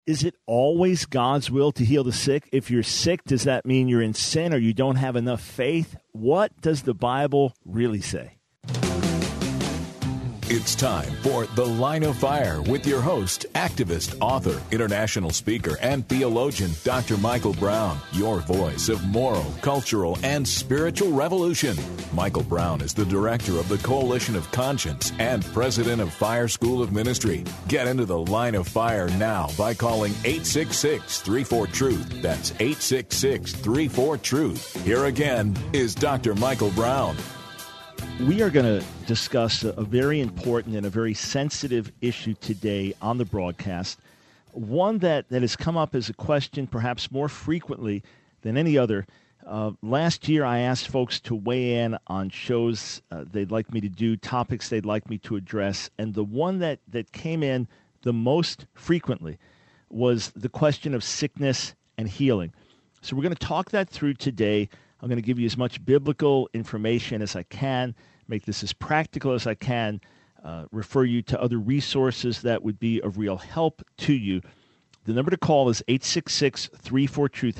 Is it always God's will to heal the sick? If you're sick, does that mean you're in sin or you don't have enough faith? What does the Bible really say? It's time for The Line of Fire with your host, activist, author, international speaker, and theologian, Dr. Michael Brown, your voice of moral, cultural, and spiritual revolution. Michael Brown is the director of the Coalition of Conscience and president of Fire School of Ministry. Get into The Line of Fire now by calling 866-34-TRUTH. That's 866-34-TRUTH. Here again is Dr. Michael Brown. We are going to discuss a very important and a very sensitive issue today on the broadcast, one that has come up as a question perhaps more frequently than any other. Last year, I asked folks to weigh in on shows they'd like me to do, topics they'd like me to address, and the one that came in the most frequently was the question of sickness and healing. So we're going to talk that through today. I'm going to give you as much biblical information as I can, make this as practical as I can, refer you to other resources that would be of real help to you. The number to call is 866-34-TRUTH,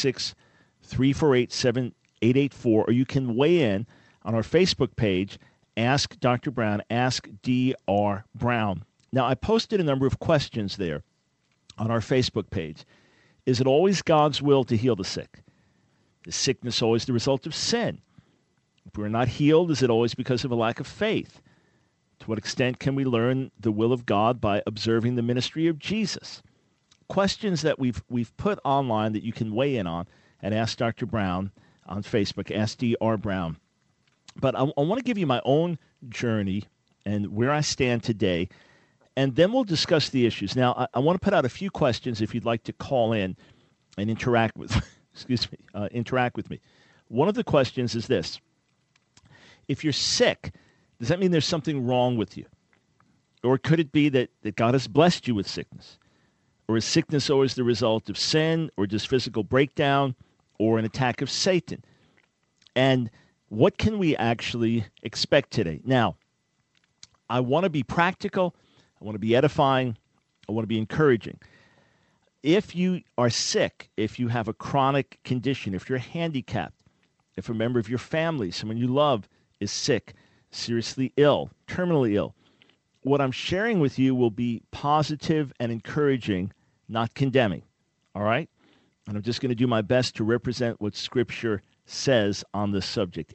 866-348-7884, or you can weigh in on our Facebook page, Ask Dr. Brown, Ask Dr. Brown. Now, I posted a number of questions there on our Facebook page. Is it always God's will to heal the sick? Is sickness always the result of sin? If we're not healed, is it always because of a lack of faith? To what extent can we learn the will of God by observing the ministry of Jesus? Questions that we've put online that you can weigh in on at Ask Dr. Brown on Facebook, Ask Dr. Brown. But I want to give you my own journey and where I stand today, and then we'll discuss the issues. Now, I want to put out a few questions if you'd like to call in and interact with interact with me. One of the questions is this. If you're sick, does that mean there's something wrong with you? Or could it be that God has blessed you with sickness? Or is sickness always the result of sin, or just physical breakdown, or an attack of Satan? And what can we actually expect today? Now, I want to be practical. I want to be edifying. I want to be encouraging. If you are sick, if you have a chronic condition, if you're handicapped, if a member of your family, someone you love, is sick, seriously ill, terminally ill, what I'm sharing with you will be positive and encouraging, not condemning, all right? And I'm just going to do my best to represent what Scripture says on this subject.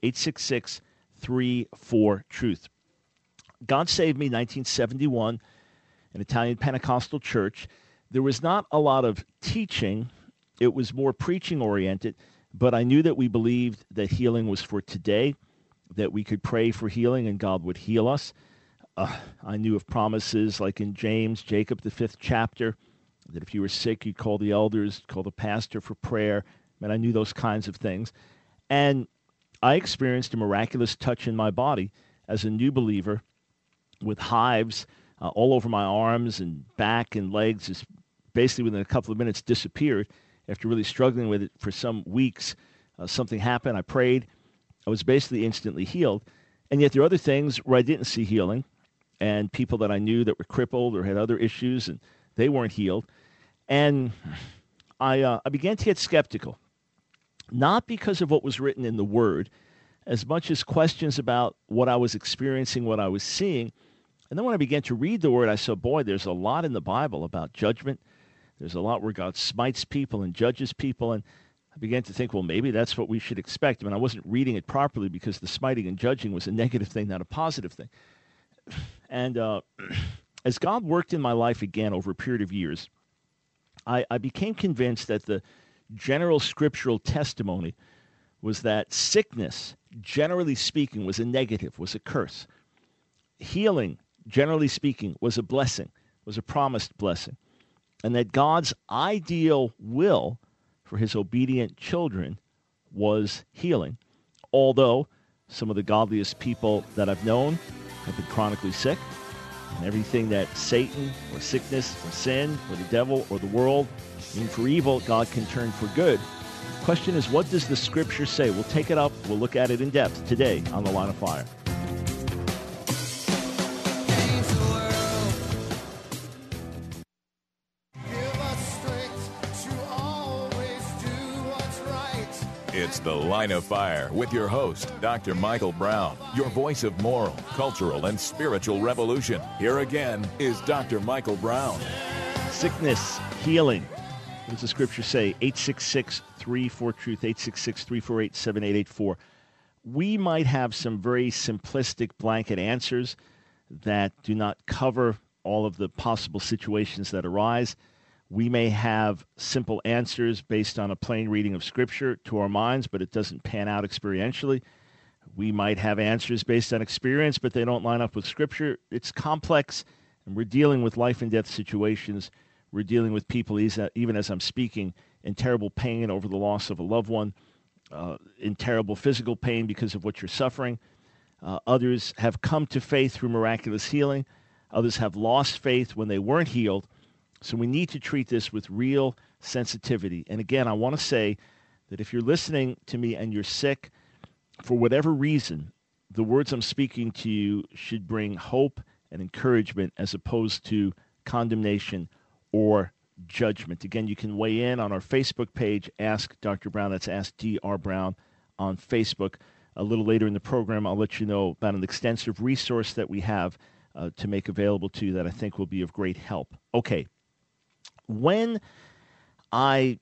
866-34-TRUTH. God saved me, 1971, an Italian Pentecostal church. There was not a lot of teaching. It was more preaching-oriented, but I knew that we believed that healing was for today, that we could pray for healing and God would heal us. I knew of promises like in James, Jacob, the 5th chapter, that if you were sick, you'd call the elders, call the pastor for prayer. And I knew those kinds of things. And I experienced a miraculous touch in my body as a new believer with hives all over my arms and back and legs. Just basically within a couple of minutes disappeared. After really struggling with it for some weeks, something happened. I prayed. I was basically instantly healed. And yet there are other things where I didn't see healing, and people that I knew that were crippled or had other issues, and they weren't healed. And I began to get skeptical, not because of what was written in the Word, as much as questions about what I was experiencing, what I was seeing. And then when I began to read the Word, I saw, boy, there's a lot in the Bible about judgment. There's a lot where God smites people and judges people, and I began to think, well, maybe that's what we should expect. I mean, I wasn't reading it properly because the smiting and judging was a negative thing, not a positive thing. And as God worked in my life again over a period of years, I became convinced that the general scriptural testimony was that sickness, generally speaking, was a negative, was a curse. Healing, generally speaking, was a blessing, was a promised blessing. And that God's ideal will for his obedient children was healing. Although some of the godliest people that I've known have been chronically sick, and everything that Satan or sickness or sin or the devil or the world mean for evil, God can turn for good. The question is, what does the Scripture say? We'll take it up. We'll look at it in depth today on The Line of Fire. It's The Line of Fire with your host, Dr. Michael Brown, your voice of moral, cultural, and spiritual revolution. Here again is Dr. Michael Brown. Sickness, healing. What does the scripture say? 866-34-TRUTH, 866-348-7884. We might have some very simplistic blanket answers that do not cover all of the possible situations that arise. We may have simple answers based on a plain reading of Scripture to our minds, but it doesn't pan out experientially. We might have answers based on experience, but they don't line up with Scripture. It's complex, and we're dealing with life and death situations. We're dealing with people, even as I'm speaking, in terrible pain over the loss of a loved one, in terrible physical pain because of what you're suffering. Others have come to faith through miraculous healing. Others have lost faith when they weren't healed. So we need to treat this with real sensitivity. And again, I want to say that if you're listening to me and you're sick, for whatever reason, the words I'm speaking to you should bring hope and encouragement as opposed to condemnation or judgment. Again, you can weigh in on our Facebook page, Ask Dr. Brown. That's Ask Dr. Brown on Facebook. A little later in the program, I'll let you know about an extensive resource that we have to make available to you that I think will be of great help. Okay. When I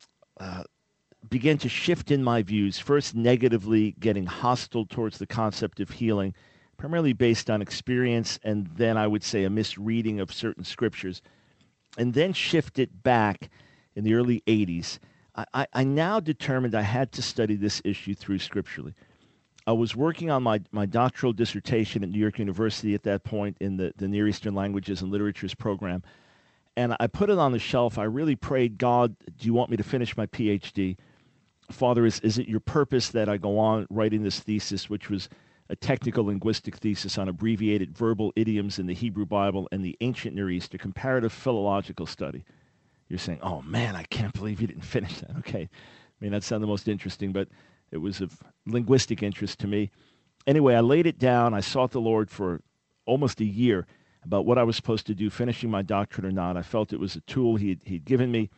began to shift in my views, first negatively getting hostile towards the concept of healing, primarily based on experience, and then I would say a misreading of certain scriptures, and then shifted back in the early 80s, I now determined I had to study this issue through scripturally. I was working on my doctoral dissertation at New York University at that point in the Near Eastern Languages and Literatures program. And I put it on the shelf. I really prayed, God, do you want me to finish my PhD? Father, is it your purpose that I go on writing this thesis, which was a technical linguistic thesis on abbreviated verbal idioms in the Hebrew Bible and the ancient Near East, a comparative philological study? You're saying, oh, man, I can't believe you didn't finish that. Okay. I mean, that's not the most interesting, but it was of linguistic interest to me. Anyway, I laid it down. I sought the Lord for almost a year about what I was supposed to do, finishing my doctorate or not. I felt it was a tool he'd given me,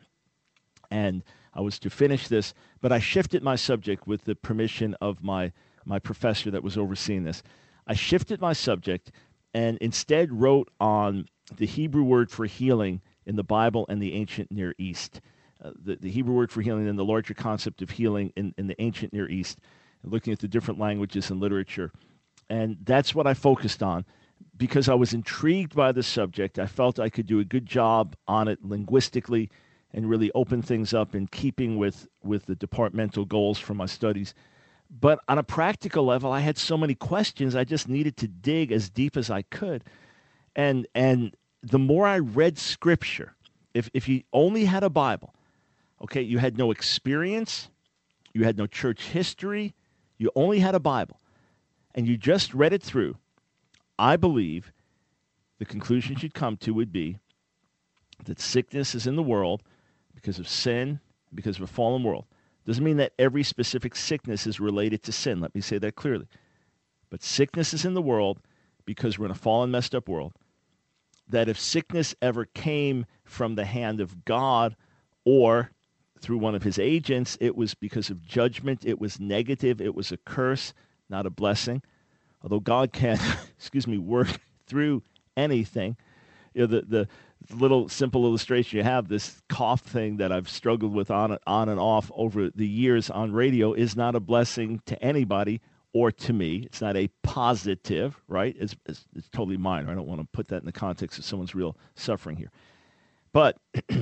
and I was to finish this. But I shifted my subject with the permission of my professor that was overseeing this. I shifted my subject and instead wrote on the Hebrew word for healing in the Bible and the ancient Near East. The Hebrew word for healing and the larger concept of healing in the ancient Near East, looking at the different languages and literature. And that's what I focused on. Because I was intrigued by the subject, I felt I could do a good job on it linguistically and really open things up in keeping with the departmental goals for my studies. But on a practical level, I had so many questions, I just needed to dig as deep as I could. And the more I read Scripture, if you only had a Bible, okay, you had no experience, you had no church history, you only had a Bible, and you just read it through, I believe the conclusion you'd come to would be that sickness is in the world because of sin, because of a fallen world. Doesn't mean that every specific sickness is related to sin. Let me say that clearly. But sickness is in the world because we're in a fallen, messed up world. That if sickness ever came from the hand of God or through one of his agents, it was because of judgment. It was negative. It was a curse, not a blessing. Although God can, work through anything. You know, the little simple illustration you have, this cough thing that I've struggled with on and off over the years on radio is not a blessing to anybody or to me. It's not a positive, right? It's totally minor. I don't want to put that in the context of someone's real suffering here. But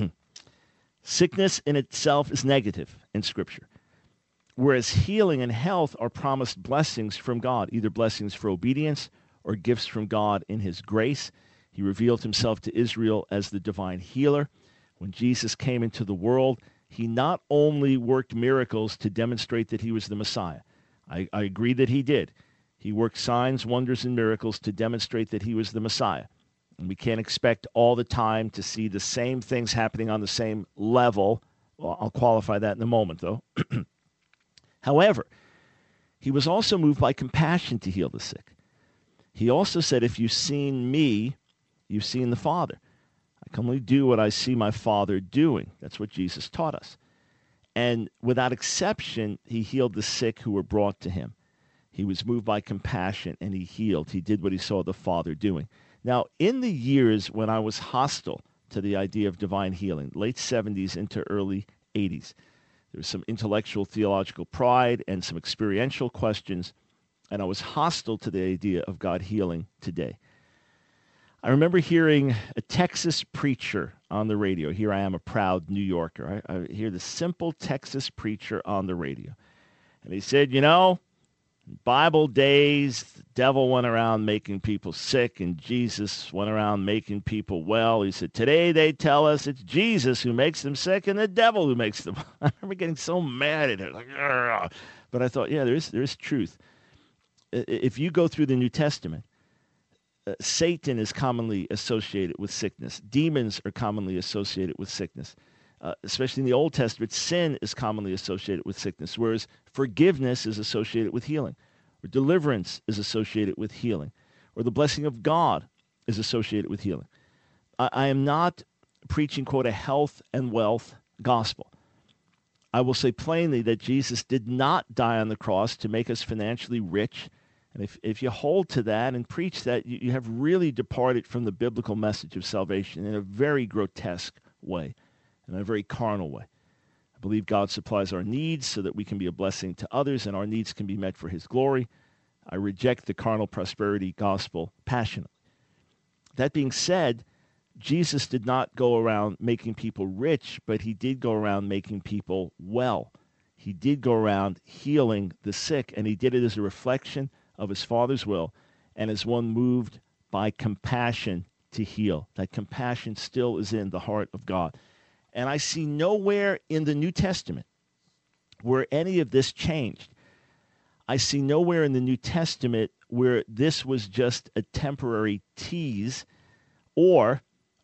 sickness in itself is negative in Scripture. Whereas healing and health are promised blessings from God, either blessings for obedience or gifts from God in his grace. He revealed himself to Israel as the divine healer. When Jesus came into the world, he not only worked miracles to demonstrate that he was the Messiah. I agree that he did. He worked signs, wonders, and miracles to demonstrate that he was the Messiah. And we can't expect all the time to see the same things happening on the same level. Well, I'll qualify that in a moment, though. However, he was also moved by compassion to heal the sick. He also said, if you've seen me, you've seen the Father. I can only do what I see my Father doing. That's what Jesus taught us. And without exception, he healed the sick who were brought to him. He was moved by compassion, and he healed. He did what he saw the Father doing. Now, in the years when I was hostile to the idea of divine healing, late 70s into early 80s, there was some intellectual theological pride and some experiential questions, and I was hostile to the idea of God healing today. I remember hearing a Texas preacher on the radio. Here I am, a proud New Yorker. I hear the simple Texas preacher on the radio. And he said, Bible days, the devil went around making people sick, and Jesus went around making people well. He said, today they tell us it's Jesus who makes them sick and the devil who makes them. I remember getting so mad at it. But I thought, there is truth. If you go through the New Testament, Satan is commonly associated with sickness. Demons are commonly associated with sickness. Especially in the Old Testament, sin is commonly associated with sickness, whereas forgiveness is associated with healing, or deliverance is associated with healing, or the blessing of God is associated with healing. I am not preaching, quote, a health and wealth gospel. I will say plainly that Jesus did not die on the cross to make us financially rich. And if you hold to that and preach that, you have really departed from the biblical message of salvation in a very grotesque way, in a very carnal way. I believe God supplies our needs so that we can be a blessing to others and our needs can be met for his glory. I reject the carnal prosperity gospel passionately. That being said, Jesus did not go around making people rich, but he did go around making people well. He did go around healing the sick, and he did it as a reflection of his Father's will and as one moved by compassion to heal. That compassion still is in the heart of God. And I see nowhere in the New Testament where any of this changed. I see nowhere in the New Testament where this was just a temporary tease, or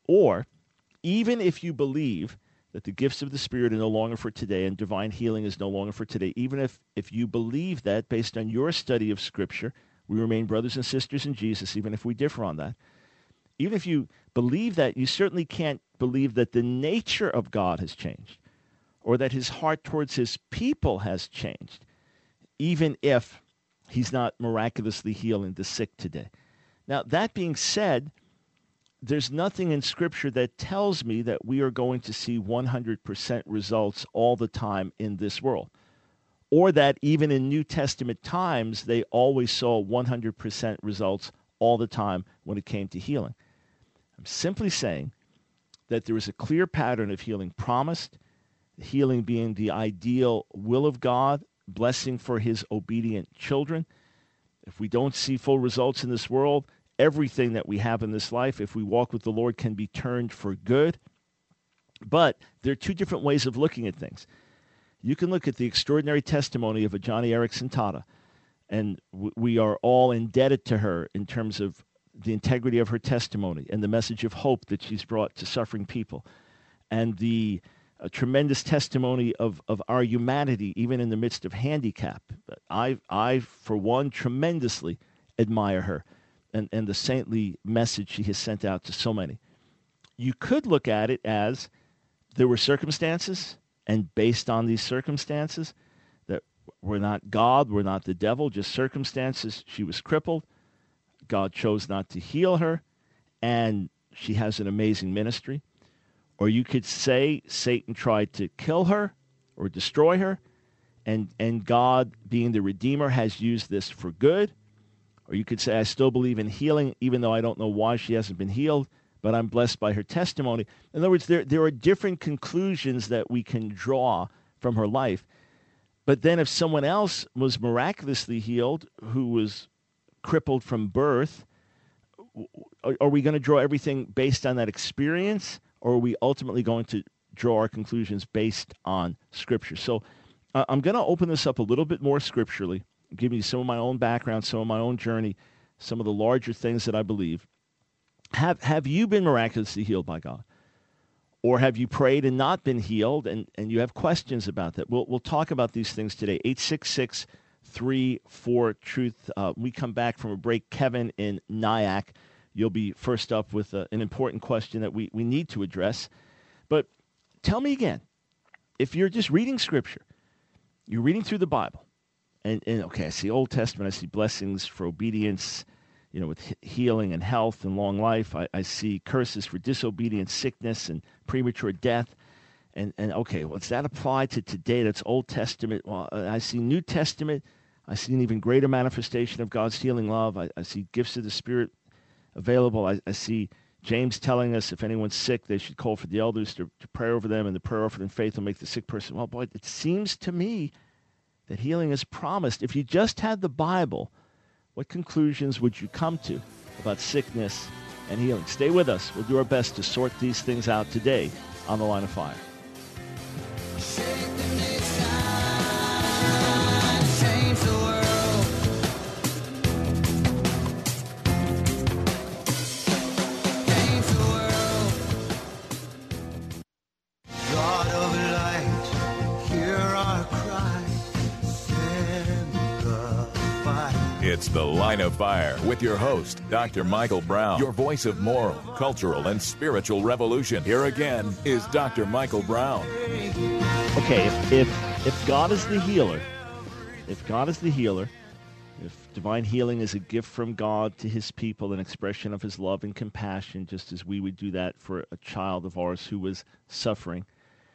even if you believe that the gifts of the Spirit are no longer for today and divine healing is no longer for today, even if you believe that based on your study of Scripture, we remain brothers and sisters in Jesus, even if we differ on that. Even if you believe that, you certainly can't believe that the nature of God has changed or that his heart towards his people has changed, even if he's not miraculously healing the sick today. Now, that being said, there's nothing in Scripture that tells me that we are going to see 100% results all the time in this world, or that even in New Testament times, they always saw 100% results all the time when it came to healing. I'm simply saying that there is a clear pattern of healing promised, healing being the ideal will of God, blessing for his obedient children. If we don't see full results in this world, everything that we have in this life, if we walk with the Lord, can be turned for good. But there are two different ways of looking at things. You can look at the extraordinary testimony of a Johnny Erickson Tata, and we are all indebted to her in terms of the integrity of her testimony and the message of hope that she's brought to suffering people, and the tremendous testimony of our humanity, even in the midst of handicap. I, for one, tremendously admire her and the saintly message she has sent out to so many. You could look at it as there were circumstances, and based on these circumstances, that were not God, were not the devil, just circumstances, she was crippled. God chose not to heal her, and she has an amazing ministry. Or you could say Satan tried to kill her or destroy her, and God, being the Redeemer, has used this for good. Or you could say, I still believe in healing, even though I don't know why she hasn't been healed, but I'm blessed by her testimony. In other words, there are different conclusions that we can draw from her life. But then if someone else was miraculously healed, who was crippled from birth, are we going to draw everything based on that experience, or are we ultimately going to draw our conclusions based on Scripture? So I'm going to open this up a little bit more scripturally, give you some of my own background, some of my own journey, some of the larger things that I believe. Have you been miraculously healed by God? Or have you prayed and not been healed, and you have questions about that? We'll talk about these things today. 866-34-TRUTH. We come back from a break. Kevin in Nyack, you'll be first up with an important question that we need to address. But tell me again, if you're just reading Scripture, you're reading through the Bible, and okay, I see Old Testament, I see blessings for obedience, with healing and health and long life. I see curses for disobedience, sickness, and premature death. And okay, well, does that apply to today? That's Old Testament. Well, I see New Testament. I see an even greater manifestation of God's healing love. I see gifts of the Spirit available. I see James telling us if anyone's sick, they should call for the elders to pray over them, and the prayer offered in faith will make the sick person well. Boy, it seems to me that healing is promised. If you just had the Bible, what conclusions would you come to about sickness and healing? Stay with us. We'll do our best to sort these things out today on The Line of Fire. It's The Line of Fire with your host, Dr. Michael Brown, your voice of moral, cultural, and spiritual revolution. Here again is Dr. Michael Brown. Okay, if God is the healer, if divine healing is a gift from God to his people, an expression of his love and compassion, just as we would do that for a child of ours who was suffering,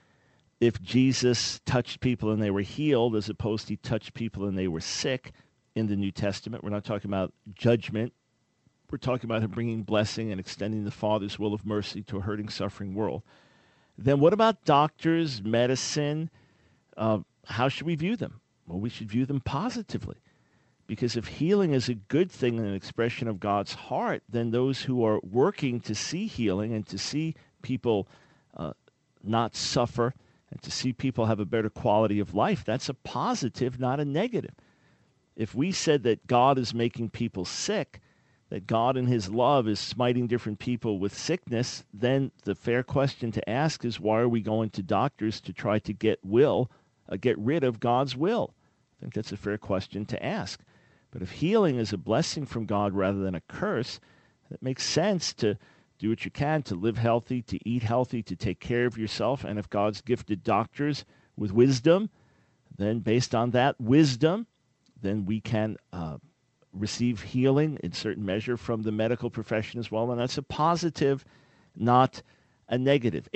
if Jesus touched people and they were healed as opposed to he touched people and they were sick, in the New Testament, we're not talking about judgment. We're talking about him bringing blessing and extending the Father's will of mercy to a hurting, suffering world. Then what about doctors, medicine? How should we view them? Well, we should view them positively. Because if healing is a good thing and an expression of God's heart, then those who are working to see healing and to see people not suffer and to see people have a better quality of life, that's a positive, not a negative. If we said that God is making people sick, that God in his love is smiting different people with sickness, then the fair question to ask is, why are we going to doctors to try to get rid of God's will? I think that's a fair question to ask. But if healing is a blessing from God rather than a curse, it makes sense to do what you can to live healthy, to eat healthy, to take care of yourself. And if God's gifted doctors with wisdom, then based on that wisdom, then we can receive healing in certain measure from the medical profession as well. And that's a positive, not a negative.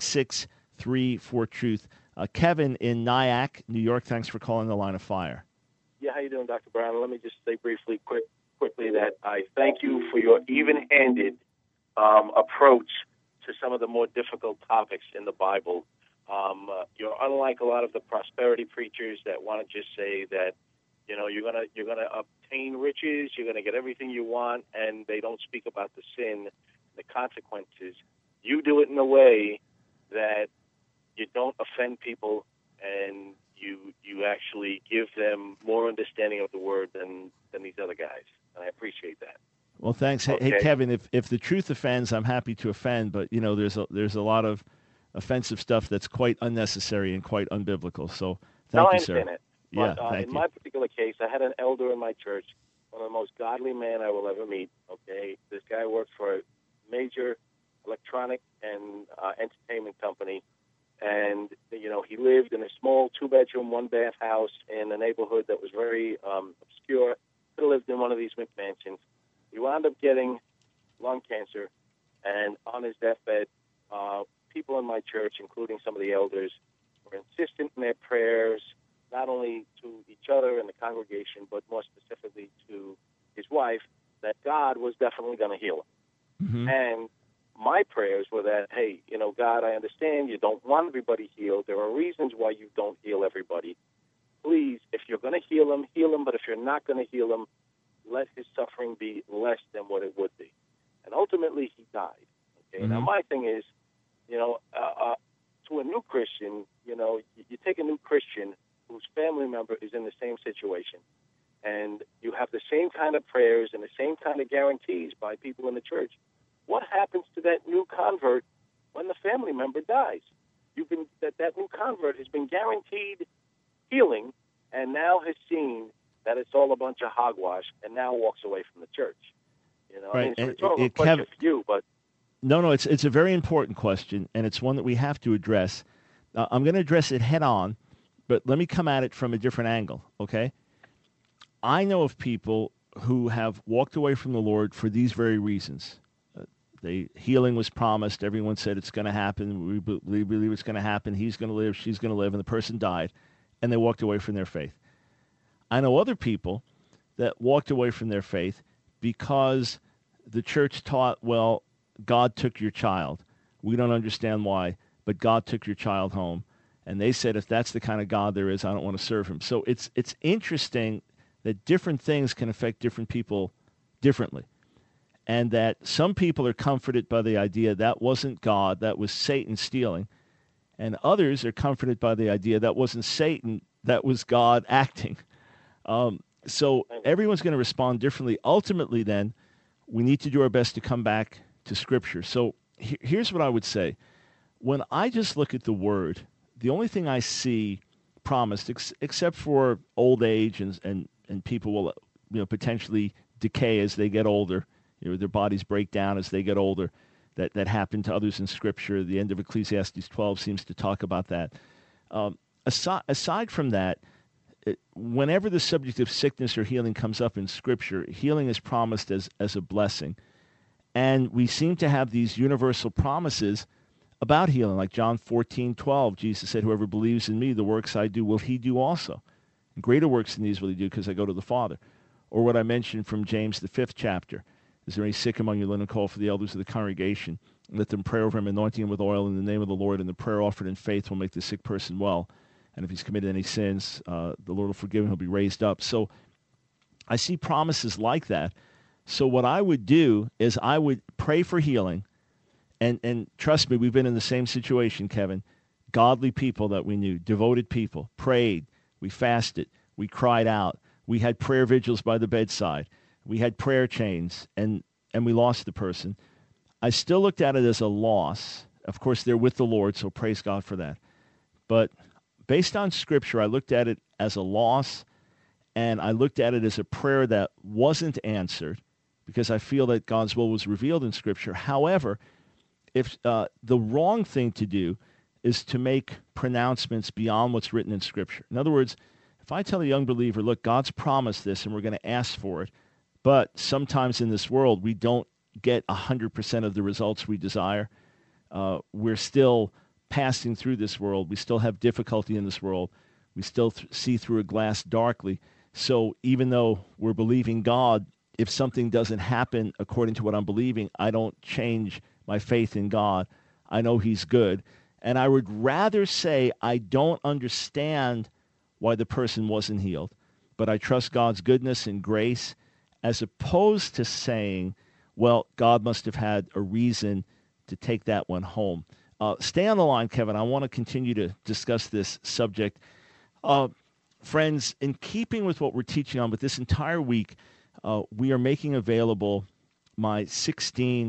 866-34-TRUTH. Kevin in Nyack, New York, thanks for calling The Line of Fire. Yeah, how you doing, Dr. Brown? Let me just say quickly that I thank you for your even-handed approach to some of the more difficult topics in the Bible. You're unlike a lot of the prosperity preachers that want to just say that, you're gonna obtain riches, you're gonna get everything you want, and they don't speak about the sin, the consequences. You do it in a way that you don't offend people, and you actually give them more understanding of the word than these other guys, and I appreciate that. Well, thanks. Okay. Hey, Kevin, if the truth offends, I'm happy to offend, but there's a lot of offensive stuff that's quite unnecessary and quite unbiblical. So thank you, sir. I understand it. But in my particular case, I had an elder in my church, one of the most godly men I will ever meet. Okay, this guy worked for a major electronic and entertainment company, and he lived in a small 2-bedroom, 1-bath house in a neighborhood that was very obscure. He lived in one of these McMansions. He wound up getting lung cancer, and on his deathbed, people in my church, including some of the elders, were insistent in their prayers, not only to each other in the congregation, but more specifically to his wife, that God was definitely going to heal him. Mm-hmm. And my prayers were that, hey, God, I understand you don't want everybody healed. There are reasons why you don't heal everybody. Please, if you're going to heal him, but if you're not going to heal him, let his suffering be less than what it would be. And ultimately, he died. Okay. Mm-hmm. Now, my thing is, to a new Christian, you take a new Christian whose family member is in the same situation, and you have the same kind of prayers and the same kind of guarantees by people in the church. What happens to that new convert when the family member dies? That new convert has been guaranteed healing, and now has seen that it's all a bunch of hogwash, and now walks away from the church. Right. It's a rhetorical question for you, but no, it's a very important question, and it's one that we have to address. I'm going to address it head on, but let me come at it from a different angle, okay? I know of people who have walked away from the Lord for these very reasons. Healing was promised. Everyone said it's going to happen. We believe it's going to happen. He's going to live. She's going to live. And the person died, and they walked away from their faith. I know other people that walked away from their faith because the church taught, well, God took your child. We don't understand why, but God took your child home. And they said, if that's the kind of God there is, I don't want to serve him. So it's interesting that different things can affect different people differently. And that some people are comforted by the idea that wasn't God, that was Satan stealing. And others are comforted by the idea that wasn't Satan, that was God acting. So everyone's going to respond differently. Ultimately, then, we need to do our best to come back to Scripture. So here's what I would say. When I just look at the Word, the only thing I see promised, except for old age and people will potentially decay as they get older, their bodies break down as they get older. That happened to others in Scripture. The end of Ecclesiastes 12 seems to talk about that. Aside from that, whenever the subject of sickness or healing comes up in Scripture, healing is promised as a blessing. And we seem to have these universal promises about healing, like John 14:12. Jesus said, whoever believes in me, the works I do will he do also. And greater works than these will he do because I go to the Father. Or what I mentioned from James, the 5th chapter. Is there any sick among you? Let him call for the elders of the congregation. Let them pray over him, anointing him with oil in the name of the Lord, and the prayer offered in faith will make the sick person well. And if he's committed any sins, the Lord will forgive him. He'll be raised up. So I see promises like that. So what I would do is I would pray for healing. And trust me, we've been in the same situation, Kevin. Godly people that we knew, devoted people, prayed. We fasted. We cried out. We had prayer vigils by the bedside. We had prayer chains, and we lost the person. I still looked at it as a loss. Of course, they're with the Lord, so praise God for that. But based on Scripture, I looked at it as a loss, and I looked at it as a prayer that wasn't answered because I feel that God's will was revealed in Scripture. However, if the wrong thing to do is to make pronouncements beyond what's written in Scripture. In other words, if I tell a young believer, look, God's promised this, and we're going to ask for it, but sometimes in this world, we don't get 100% of the results we desire. We're still passing through this world. We still have difficulty in this world. We still see through a glass darkly. So even though we're believing God, if something doesn't happen according to what I'm believing, I don't change my faith in God. I know he's good. And I would rather say I don't understand why the person wasn't healed, but I trust God's goodness and grace, as opposed to saying, well, God must have had a reason to take that one home. Stay on the line, Kevin. I want to continue to discuss this subject. Friends, in keeping with what we're teaching on, but this entire week, we are making available my 16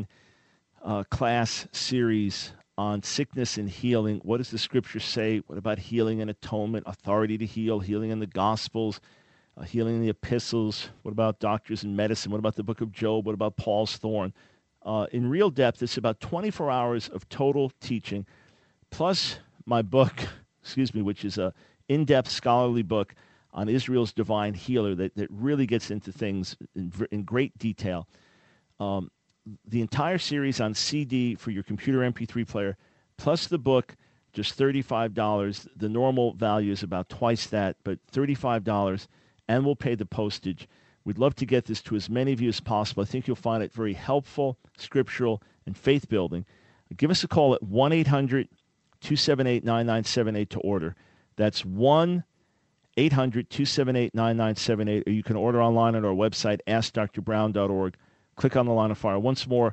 class series on sickness and healing. What does the Scripture say? What about healing and atonement, authority to heal, healing in the Gospels, healing in the epistles? What about doctors and medicine? What about the book of Job? What about Paul's thorn? In real depth, it's about 24 hours of total teaching, plus my book, which is a in-depth scholarly book on Israel's divine healer that really gets into things in great detail. The entire series on CD for your computer MP3 player, plus the book, just $35. The normal value is about twice that, but $35, and we'll pay the postage. We'd love to get this to as many of you as possible. I think you'll find it very helpful, scriptural, and faith-building. Give us a call at 1-800-278-9978 to order. That's 1-800-278-9978, or you can order online at our website, AskDrBrown.org. Click on the line of fire. Once more,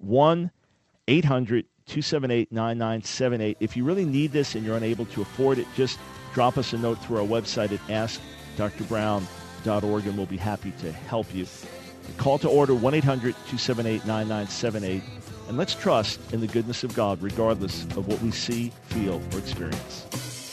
1-800-278-9978. If you really need this and you're unable to afford it, just drop us a note through our website at AskDrBrown.org, and we'll be happy to help you. Call to order 1-800-278-9978, and let's trust in the goodness of God regardless of what we see, feel, or experience.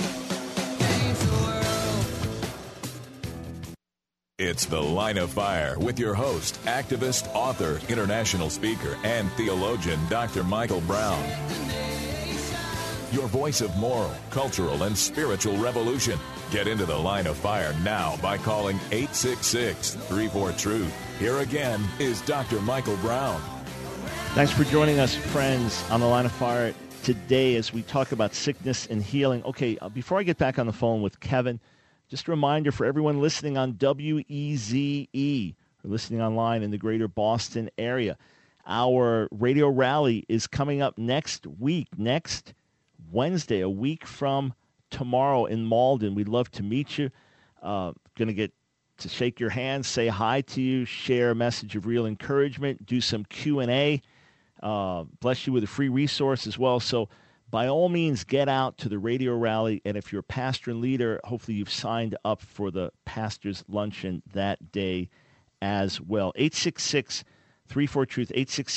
It's The Line of Fire with your host, activist, author, international speaker, and theologian, Dr. Michael Brown. your voice of moral, cultural, and spiritual revolution. Get into the Line of Fire now by calling 866-34-TRUTH. Here again is Dr. Michael Brown. Thanks for joining us, friends, on the Line of Fire today as we talk about sickness and healing. Okay, before I get back on the phone with Kevin, just a reminder for everyone listening on WEZE, or listening online in the greater Boston area. Our radio rally is coming up next Wednesday, a week from tomorrow in Malden. We'd love to meet you. Going to get to shake your hand, say hi to you, share a message of real encouragement, do some Q&A, bless you with a free resource as well. So by all means, get out to the radio rally. And if you're a pastor and leader, hopefully you've signed up for the pastor's luncheon that day as well. 866-34-TRUTH,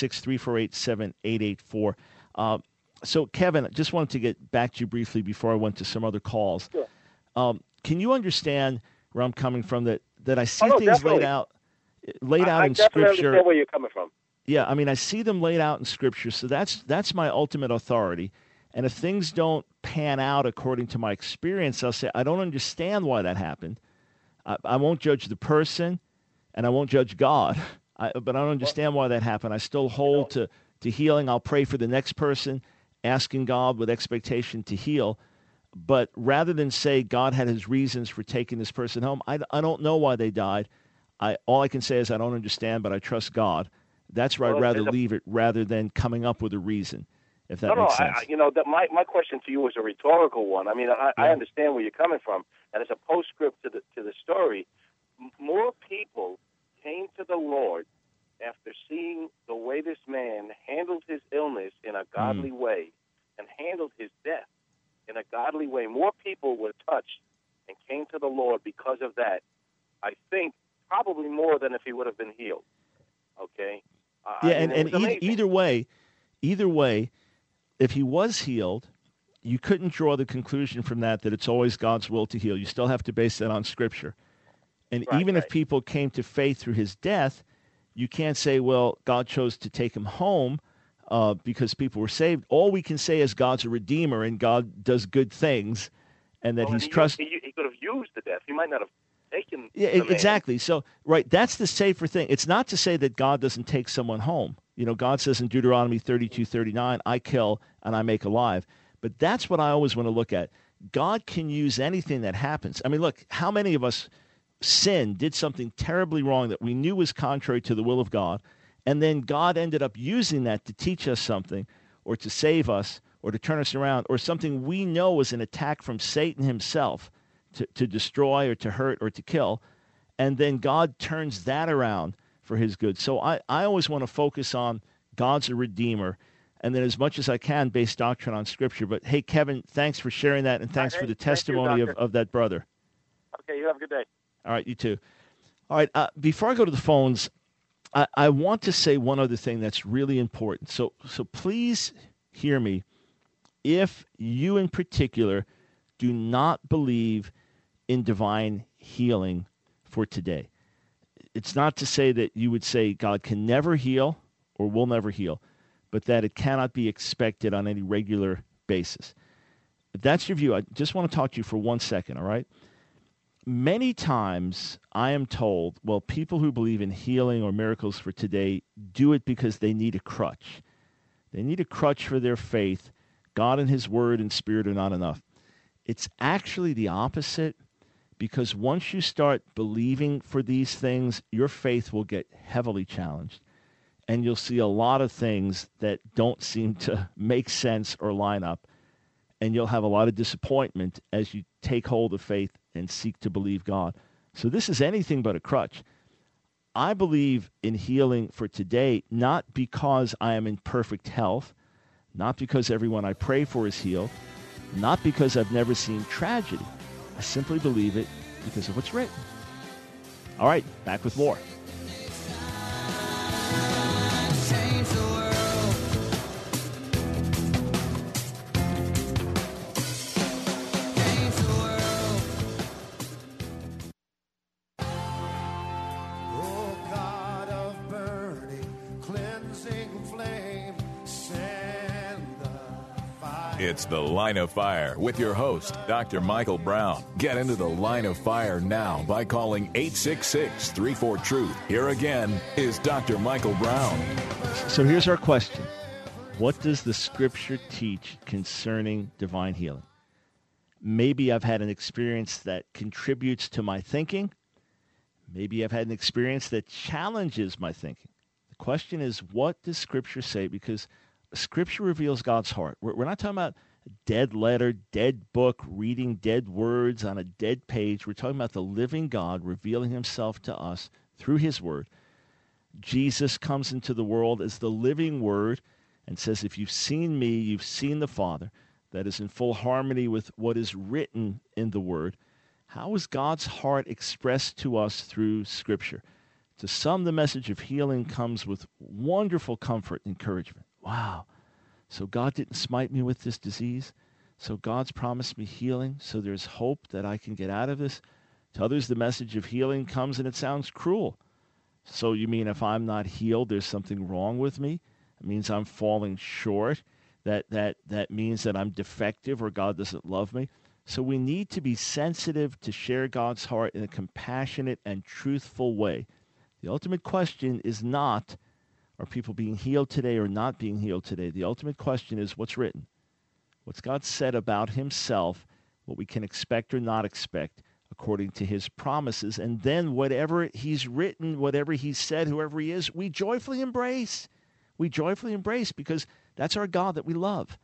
866-348-7884. So, Kevin, I just wanted to get back to you briefly before I went to some other calls. Sure. Can you understand where I'm coming from, that I see things definitely. laid out in I Scripture? definitely understand where you're coming from. Yeah, I mean, I see them laid out in Scripture, so that's my ultimate authority. And if things don't pan out according to my experience, I'll say, I don't understand why that happened. I won't judge the person, and I won't judge God, but I don't understand why that happened. I still hold to healing. I'll pray for the next person, asking God with expectation to heal. But rather than say God had his reasons for taking this person home, I don't know why they died. All I can say is I don't understand, but I trust God. That's where I'd rather leave it rather than coming up with a reason, if that makes sense. My question to you was a rhetorical one. I mean, I understand where you're coming from. And as a postscript to the story, more people came to the Lord after seeing the way this man handled his illness in a godly way and handled his death in a godly way. More people were touched and came to the Lord because of that. I think probably more than if he would have been healed. Okay? Either way, if he was healed, you couldn't draw the conclusion from that it's always God's will to heal. You still have to base that on Scripture. And if people came to faith through his death, you can't say, well, God chose to take him home because people were saved. All we can say is God's a redeemer and God does good things, and that he's trusted. He could have used the death. He might not have taken. Yeah, exactly. So, that's the safer thing. It's not to say that God doesn't take someone home. God says in Deuteronomy 32:39, I kill and I make alive. But that's what I always want to look at. God can use anything that happens. I mean, look, how many of us did something terribly wrong that we knew was contrary to the will of God, and then God ended up using that to teach us something or to save us or to turn us around, or something we know was an attack from Satan himself to destroy or to hurt or to kill, and then God turns that around for his good. So I always want to focus on God's a redeemer, and then as much as I can base doctrine on Scripture. But hey, Kevin, thanks for sharing that, and thanks for the testimony of that brother. Okay, you have a good day. All right, you too. All right, before I go to the phones, I want to say one other thing that's really important. So please hear me. If you in particular do not believe in divine healing for today, it's not to say that you would say God can never heal or will never heal, but that it cannot be expected on any regular basis. If that's your view, I just want to talk to you for 1 second, all right? Many times I am told, well, people who believe in healing or miracles for today do it because they need a crutch. They need a crutch for their faith. God and his word and spirit are not enough. It's actually the opposite, because once you start believing for these things, your faith will get heavily challenged, and you'll see a lot of things that don't seem to make sense or line up, and you'll have a lot of disappointment as you take hold of faith and seek to believe God. So this is anything but a crutch. I believe in healing for today, not because I am in perfect health, not because everyone I pray for is healed, not because I've never seen tragedy. I simply believe it because of what's written. All right, back with more. It's The Line of Fire with your host, Dr. Michael Brown. Get into the Line of Fire now by calling 866-34-TRUTH. Here again is Dr. Michael Brown. So here's our question. What does the Scripture teach concerning divine healing? Maybe I've had an experience that contributes to my thinking. Maybe I've had an experience that challenges my thinking. The question is, what does Scripture say? Because Scripture reveals God's heart. We're not talking about a dead letter, dead book, reading dead words on a dead page. We're talking about the living God revealing himself to us through his word. Jesus comes into the world as the living word and says, if you've seen me, you've seen the Father. That is in full harmony with what is written in the Word. How is God's heart expressed to us through Scripture? To some, the message of healing comes with wonderful comfort and encouragement. Wow, so God didn't smite me with this disease? So God's promised me healing, so there's hope that I can get out of this? To others, the message of healing comes and it sounds cruel. So you mean if I'm not healed, there's something wrong with me? It means I'm falling short? That means that I'm defective or God doesn't love me. So we need to be sensitive to share God's heart in a compassionate and truthful way. The ultimate question is not, are people being healed today or not being healed today? The ultimate question is what's written. What's God said about himself, what we can expect or not expect according to his promises. And then whatever he's written, whatever he's said, whoever he is, we joyfully embrace. We joyfully embrace because that's our God that we love.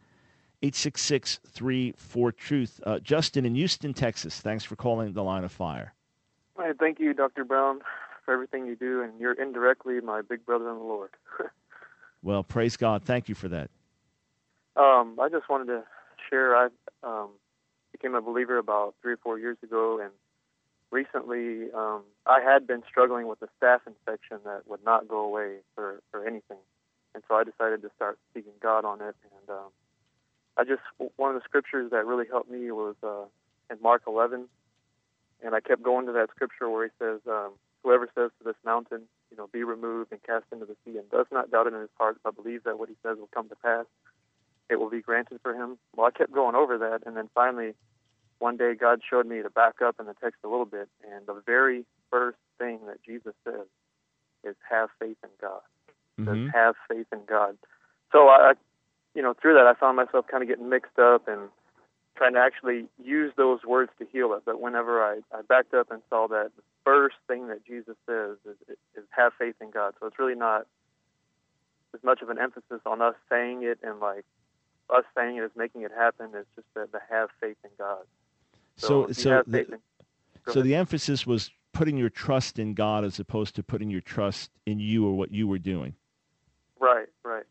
866-34-TRUTH. Justin in Houston, Texas. Thanks for calling the Line of Fire. Hey, thank you, Dr. Brown, for everything you do, and you're indirectly my big brother in the Lord. Well, praise God. Thank you for that. I just wanted to share, I became a believer about 3 or 4 years ago, and recently I had been struggling with a staph infection that would not go away for anything. And so I decided to start seeking God on it. And one of the scriptures that really helped me was in Mark 11. And I kept going to that scripture where he says, whoever says to this mountain, be removed and cast into the sea, and does not doubt it in his heart, but believes that what he says will come to pass, it will be granted for him. Well, I kept going over that. And then finally, one day God showed me to back up in the text a little bit. And the very first thing that Jesus says is have faith in God. Says, have faith in God. So I through that I found myself kind of getting mixed up and trying to actually use those words to heal it. But whenever I backed up and saw that the first thing that Jesus says is have faith in God. So it's really not as much of an emphasis on us saying it and like us saying it is making it happen. It's just the have faith in God. So the emphasis was putting your trust in God as opposed to putting your trust in you or what you were doing. Right.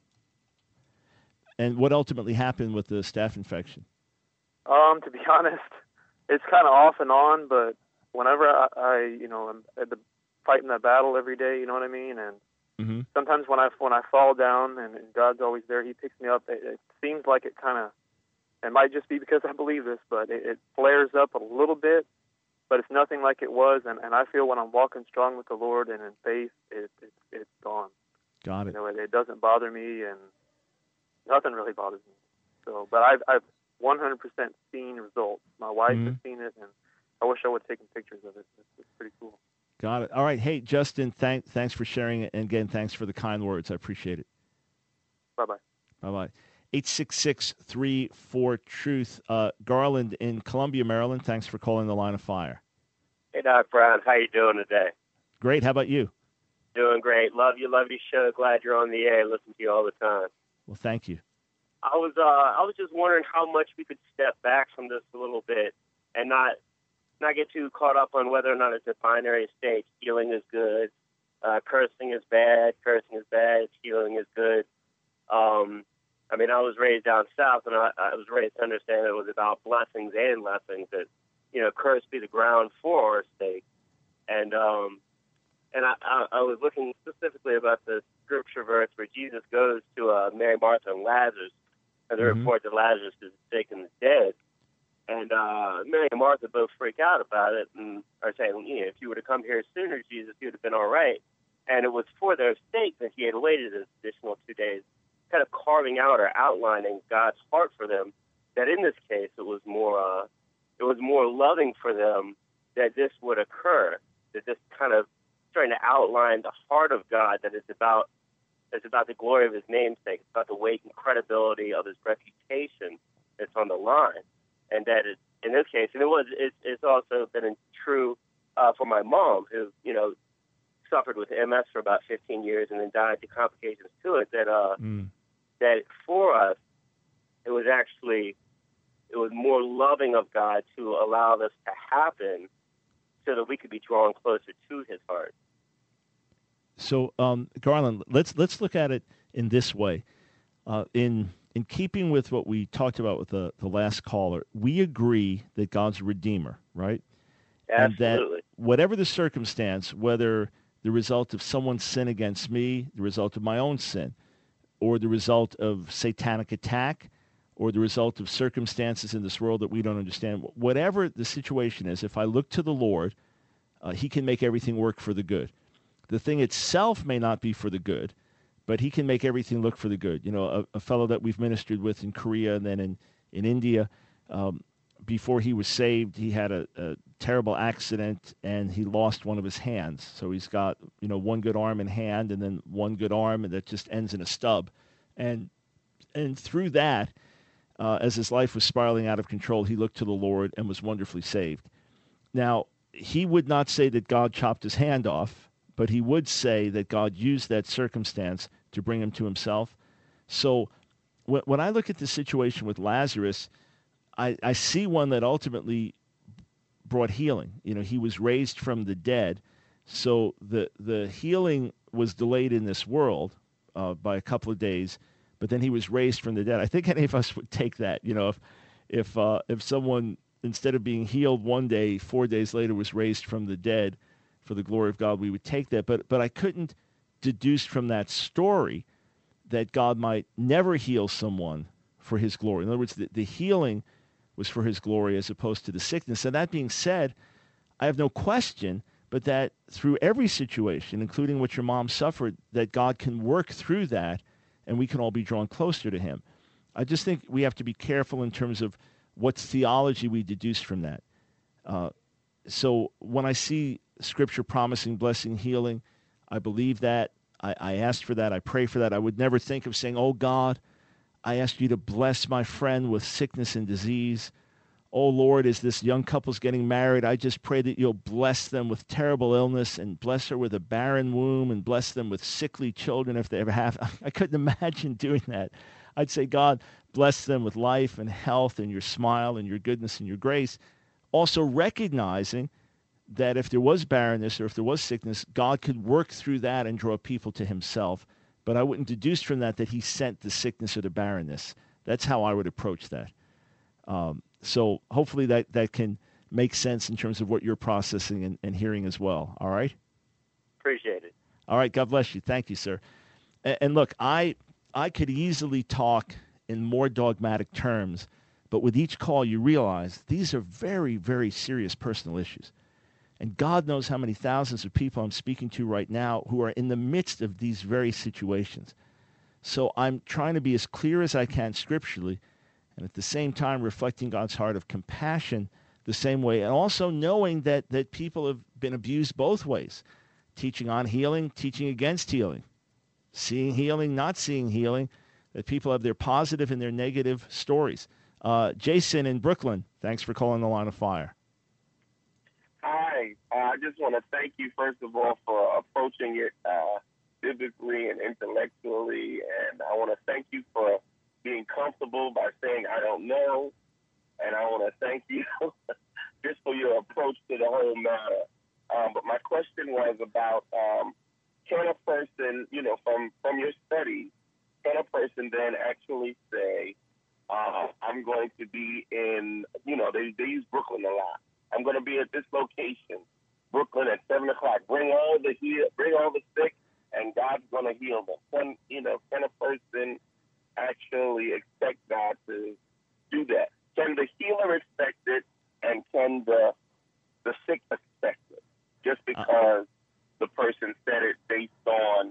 And what ultimately happened with the staph infection? To be honest, it's kind of off and on, but whenever I am fighting that battle every day, you know what I mean? And sometimes when I fall down and God's always there, he picks me up. It seems like it might just be because I believe this, but it flares up a little bit, but it's nothing like it was. And I feel when I'm walking strong with the Lord and in faith, it's gone. Got it. It doesn't bother me, and nothing really bothers me. So, but I've 100% seen results. My wife has seen it, and I wish I would have taken pictures of it. It's pretty cool. Got it. All right. Hey, Justin, thanks for sharing it. And again, thanks for the kind words. I appreciate it. Bye-bye. Bye-bye. 866-34-TRUTH. Garland in Columbia, Maryland. Thanks for calling the Line of Fire. Hey, Doc Brown. How you doing today? Great. How about you? Doing great. Love your show. Glad you're on the air. Listen to you all the time. Well, thank you. I was just wondering how much we could step back from this a little bit and not get too caught up on whether or not it's a binary state. Healing is good. Cursing is bad. Cursing is bad. Healing is good. I was raised down south, and I was raised to understand that it was about blessings and lessons. That curse be the ground for our state. And I was looking specifically about the scripture verse where Jesus goes to Mary, Martha, and Lazarus, and the report that Lazarus is sick and dead. And Mary and Martha both freak out about it and are saying, if you would have come here sooner, Jesus, you would have been all right. And it was for their sake that he had waited an additional 2 days, kind of carving out or outlining God's heart for them that in this case it was more loving for them that this would occur, that this kind of trying to outline the heart of God, that it's about the glory of his namesake, it's about the weight and credibility of his reputation that's on the line, and that it, in this case, and it's also been true for my mom, who suffered with MS for about 15 years and then died to complications to it. That for us, it was more loving of God to allow this to happen, so that we could be drawn closer to his heart. So, Garland, let's look at it in this way. In keeping with what we talked about with the last caller, we agree that God's a redeemer, right? Absolutely. And that whatever the circumstance, whether the result of someone's sin against me, the result of my own sin, or the result of satanic attack, or the result of circumstances in this world that we don't understand, whatever the situation is, if I look to the Lord, he can make everything work for the good. The thing itself may not be for the good, but he can make everything look for the good. A fellow that we've ministered with in Korea and then in India, before he was saved, he had a terrible accident and he lost one of his hands. So he's got, one good arm and hand and then one good arm, and that just ends in a stub. And through that, as his life was spiraling out of control, he looked to the Lord and was wonderfully saved. Now, he would not say that God chopped his hand off, but he would say that God used that circumstance to bring him to himself. So when I look at the situation with Lazarus, I see one that ultimately brought healing. He was raised from the dead, so the healing was delayed in this world by a couple of days, but then he was raised from the dead. I think any of us would take that. If someone, instead of being healed one day, 4 days later was raised from the dead for the glory of God, we would take that. But I couldn't deduce from that story that God might never heal someone for his glory. In other words, the healing was for his glory as opposed to the sickness. And that being said, I have no question but that through every situation, including what your mom suffered, that God can work through that and we can all be drawn closer to him. I just think we have to be careful in terms of what theology we deduce from that. So when I see Scripture promising blessing, healing, I believe that. I asked for that. I pray for that. I would never think of saying, oh, God, I ask you to bless my friend with sickness and disease. Oh, Lord, as this young couple's getting married, I just pray that you'll bless them with terrible illness and bless her with a barren womb and bless them with sickly children if they ever have. I couldn't imagine doing that. I'd say, God, bless them with life and health and your smile and your goodness and your grace. Also recognizing that if there was barrenness or if there was sickness, God could work through that and draw people to himself. But I wouldn't deduce from that he sent the sickness or the barrenness. That's how I would approach that. So hopefully that can make sense in terms of what you're processing and hearing as well. All right? Appreciate it. All right. God bless you. Thank you, sir. And look, I could easily talk in more dogmatic terms, but with each call you realize these are very, very serious personal issues. And God knows how many thousands of people I'm speaking to right now who are in the midst of these very situations. So I'm trying to be as clear as I can scripturally, and at the same time reflecting God's heart of compassion the same way, and also knowing that people have been abused both ways, teaching on healing, teaching against healing, seeing healing, not seeing healing, that people have their positive and their negative stories. Jason in Brooklyn, thanks for calling the Line of Fire. Hi, I just want to thank you, first of all, for approaching it biblically and intellectually, and I want to thank you for being comfortable by saying, I don't know, and I want to thank you just for your approach to the whole matter. But my question was about, can a person, from your studies, can a person then actually say, I'm going to be in, they use Brooklyn a lot. I'm going to be at this location, Brooklyn, at 7 o'clock. Bring all the sick, and God's going to heal them. Can a person actually expect God to do that? Can the healer expect it, and can the sick expect it? Just because the person said it based on,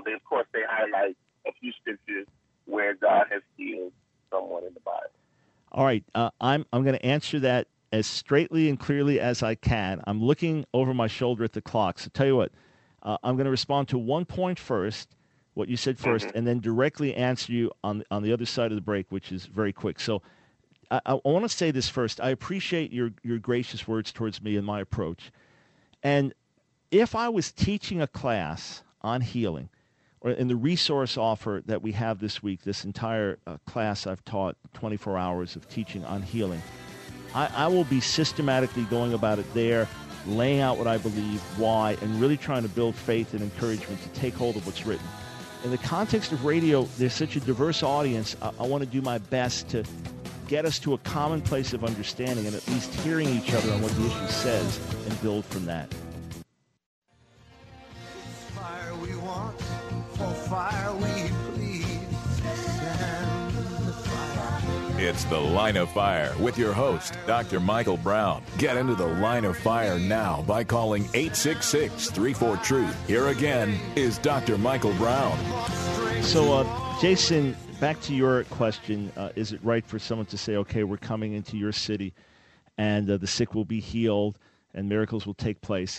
they highlight a few scriptures where God has healed someone in the Bible. All right, I'm going to answer that as straightly and clearly as I can. I'm looking over my shoulder at the clock. So tell you what, I'm going to respond to one point first, what you said first, and then directly answer you on the other side of the break, which is very quick. So I want to say this first. I appreciate your gracious words towards me and my approach. And if I was teaching a class on healing, or in the resource offer that we have this week, this entire class I've taught, 24 hours of teaching on healing, I will be systematically going about it there, laying out what I believe, why, and really trying to build faith and encouragement to take hold of what's written. In the context of radio, there's such a diverse audience. I want to do my best to get us to a common place of understanding and at least hearing each other on what the issue says and build from that. It's fire we want, for fire we plead. Send the fire. It's The Line of Fire with your host, Dr. Michael Brown. Get into the Line of Fire now by calling 866-34-TRUTH. Here again is Dr. Michael Brown. So, Jason, back to your question, is it right for someone to say, okay, we're coming into your city and the sick will be healed and miracles will take place?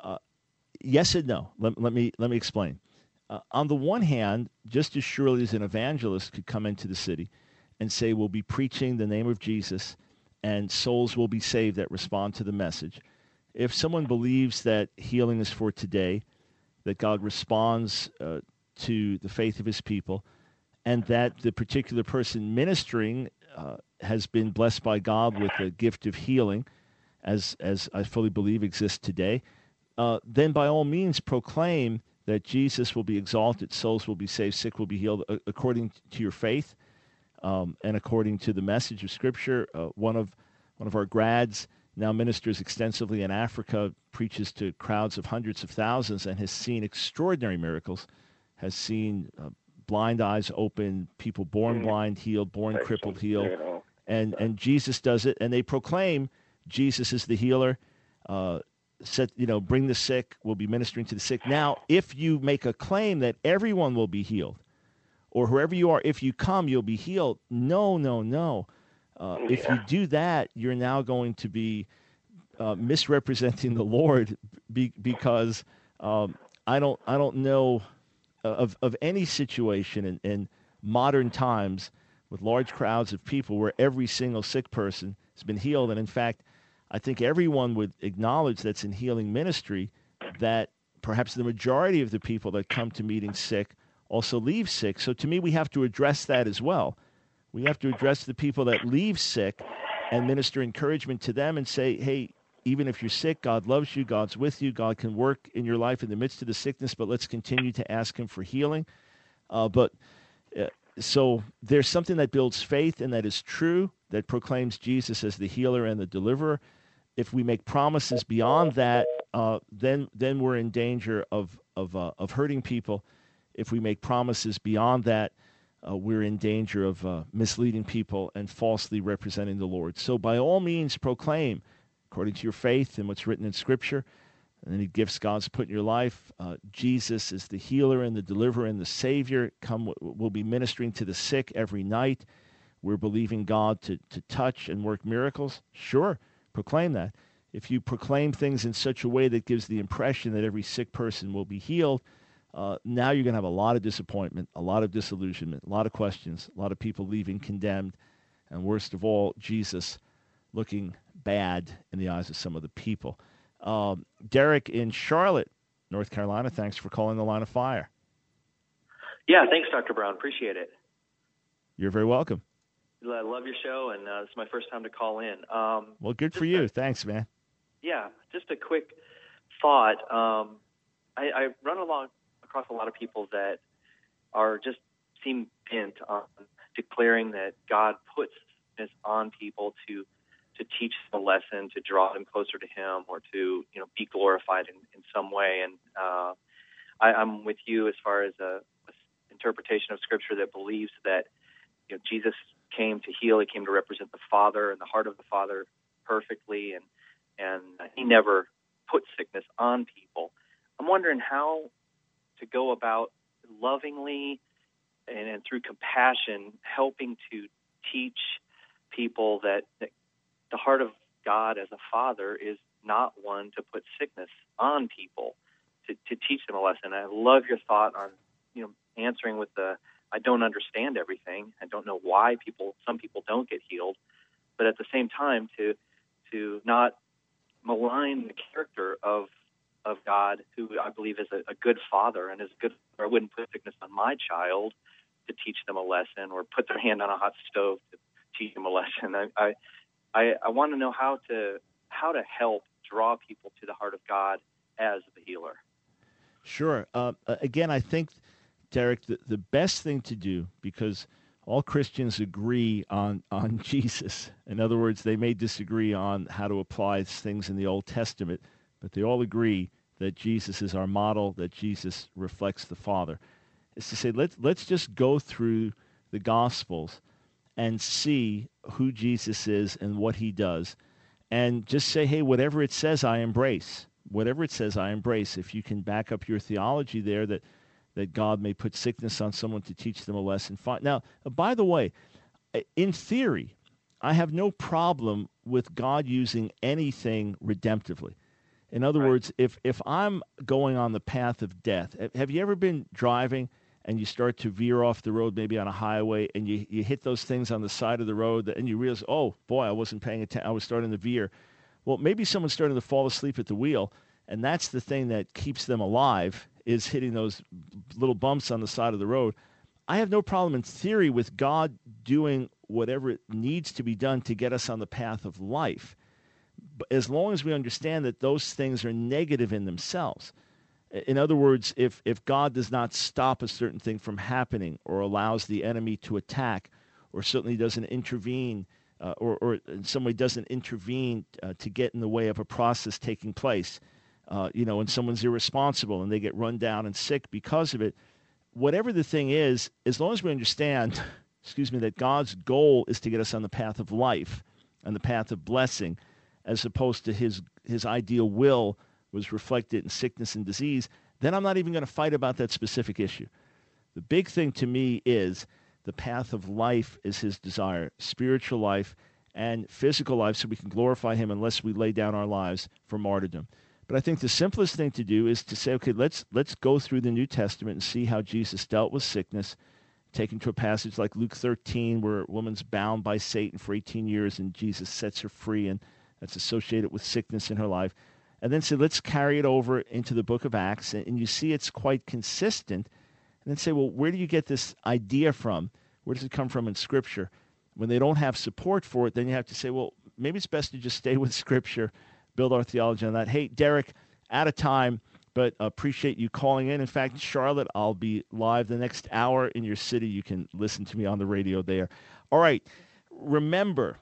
Yes and no. Let me explain. On the one hand, just as surely as an evangelist could come into the city and say, we'll be preaching the name of Jesus and souls will be saved that respond to the message. If someone believes that healing is for today, that God responds to the faith of his people, and that the particular person ministering has been blessed by God with the gift of healing, as I fully believe exists today, then by all means proclaim that Jesus will be exalted, souls will be saved, sick will be healed according to your faith and according to the message of Scripture. One of our grads now ministers extensively in Africa, preaches to crowds of hundreds of thousands, and has seen extraordinary miracles, has seen blind eyes open, people born blind healed, born crippled healed, and Jesus does it, and they proclaim Jesus is the healer. Bring the sick. We'll be ministering to the sick. Now, if you make a claim that everyone will be healed, or whoever you are, if you come, you'll be healed. No. If you do that, you're now going to be misrepresenting the Lord, because I don't know of any situation in modern times with large crowds of people where every single sick person has been healed. And in fact, I think everyone would acknowledge that's in healing ministry that perhaps the majority of the people that come to meetings sick also leave sick. So to me, we have to address that as well. We have to address the people that leave sick and minister encouragement to them and say, hey, even if you're sick, God loves you, God's with you, God can work in your life in the midst of the sickness, but let's continue to ask him for healing. So there's something that builds faith and that is true, that proclaims Jesus as the healer and the deliverer. If we make promises beyond that, then we're in danger of hurting people. If we make promises beyond that, we're in danger of misleading people and falsely representing the Lord. So by all means, proclaim according to your faith and what's written in Scripture, and any gifts God's put in your life. Jesus is the healer and the deliverer and the Savior. We'll be ministering to the sick every night. We're believing God to touch and work miracles. Sure, proclaim that. If you proclaim things in such a way that gives the impression that every sick person will be healed, now you're going to have a lot of disappointment, a lot of disillusionment, a lot of questions, a lot of people leaving condemned, and worst of all, Jesus looking bad in the eyes of some of the people. Derek in Charlotte, North Carolina, thanks for calling the Line of Fire. Yeah, thanks, Dr. Brown. Appreciate it. You're very welcome. I love your show, and this is my first time to call in. Well, good for you. Thanks, man. Yeah, just a quick thought. I run across a lot of people that seem bent on declaring that God puts this on people to teach them a lesson, to draw them closer to Him, or to be glorified in some way. And I'm with you as far as a interpretation of Scripture that believes that Jesus came to heal. He came to represent the Father and the heart of the Father perfectly, and He never put sickness on people. I'm wondering how to go about lovingly and through compassion helping to teach people that the heart of God as a father is not one to put sickness on people, to teach them a lesson. I love your thought on, answering with I don't understand everything. I don't know why some people don't get healed, but at the same time to not malign the character of God, who I believe is a good father and is good. Or I wouldn't put sickness on my child to teach them a lesson, or put their hand on a hot stove to teach them a lesson. I want to know how to help draw people to the heart of God as the healer. Sure. Again, I think, Derek, the best thing to do, because all Christians agree on Jesus. In other words, they may disagree on how to apply things in the Old Testament, but they all agree that Jesus is our model, that Jesus reflects the Father. Is to say, let's just go through the Gospels and see who Jesus is and what he does, and just say, hey, whatever it says, I embrace. Whatever it says, I embrace. If you can back up your theology there that God may put sickness on someone to teach them a lesson, fine. Now, by the way, in theory, I have no problem with God using anything redemptively. In other words, if I'm going on the path of death, have you ever been driving and you start to veer off the road, maybe on a highway, and you hit those things on the side of the road, and you realize, oh, boy, I wasn't paying attention. I was starting to veer. Well, maybe someone's starting to fall asleep at the wheel, and that's the thing that keeps them alive, is hitting those little bumps on the side of the road. I have no problem in theory with God doing whatever it needs to be done to get us on the path of life, but as long as we understand that those things are negative in themselves. In other words, if God does not stop a certain thing from happening, or allows the enemy to attack, or certainly doesn't intervene, or in some way doesn't intervene to get in the way of a process taking place, and someone's irresponsible and they get run down and sick because of it, whatever the thing is, as long as we understand, that God's goal is to get us on the path of life and the path of blessing, as opposed to his ideal will was reflected in sickness and disease, then I'm not even going to fight about that specific issue. The big thing to me is the path of life is his desire, spiritual life and physical life, so we can glorify him unless we lay down our lives for martyrdom. But I think the simplest thing to do is to say, okay, let's go through the New Testament and see how Jesus dealt with sickness, taken to a passage like Luke 13, where a woman's bound by Satan for 18 years and Jesus sets her free, and that's associated with sickness in her life. And then say, let's carry it over into the book of Acts, and you see it's quite consistent. And then say, well, where do you get this idea from? Where does it come from in Scripture? When they don't have support for it, then you have to say, well, maybe it's best to just stay with Scripture, build our theology on that. Hey, Derek, out of time, but appreciate you calling in. In fact, Charlotte, I'll be live the next hour in your city. You can listen to me on the radio there. All right, remember,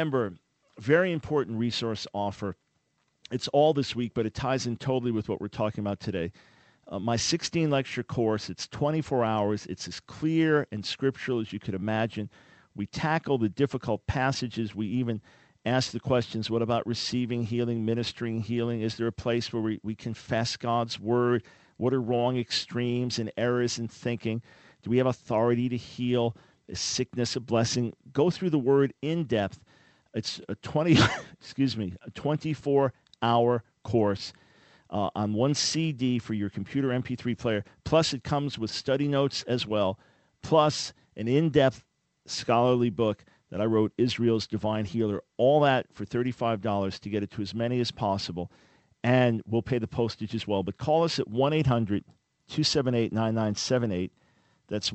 very important resource offer. It's all this week, but it ties in totally with what we're talking about today. My 16-lecture course, it's 24 hours. It's as clear and scriptural as you could imagine. We tackle the difficult passages. We even ask the questions, what about receiving healing, ministering healing? Is there a place where we confess God's word? What are wrong extremes and errors in thinking? Do we have authority to heal? Is sickness a blessing? Go through the word in depth. It's a 24-hour course on one CD for your computer MP3 player. Plus, it comes with study notes as well, plus an in-depth scholarly book that I wrote, Israel's Divine Healer. All that for $35 to get it to as many as possible, and we'll pay the postage as well. But call us at 1-800-278-9978. That's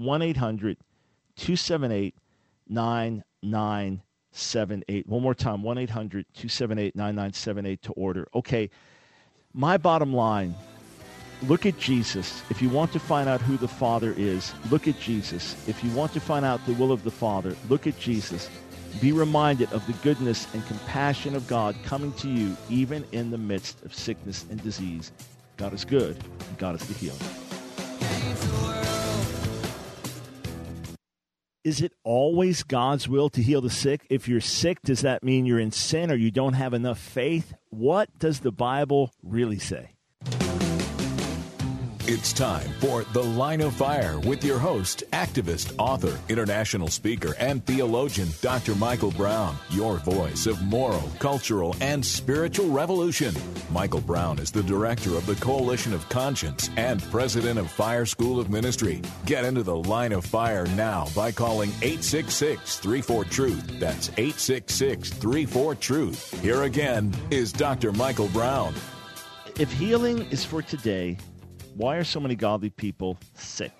1-800-278-9978. One more time, 1-800-278-9978 to order. Okay, my bottom line, look at Jesus. If you want to find out who the Father is, look at Jesus. If you want to find out the will of the Father, look at Jesus. Be reminded of the goodness and compassion of God coming to you even in the midst of sickness and disease. God is good, and God is the healer. Is it always God's will to heal the sick? If you're sick, does that mean you're in sin or you don't have enough faith? What does the Bible really say? It's time for The Line of Fire with your host, activist, author, international speaker, and theologian, Dr. Michael Brown, your voice of moral, cultural, and spiritual revolution. Michael Brown is the director of the Coalition of Conscience and president of Fire School of Ministry. Get into The Line of Fire now by calling 866-34-TRUTH. That's 866-34-TRUTH. Here again is Dr. Michael Brown. If healing is for today, why are so many godly people sick?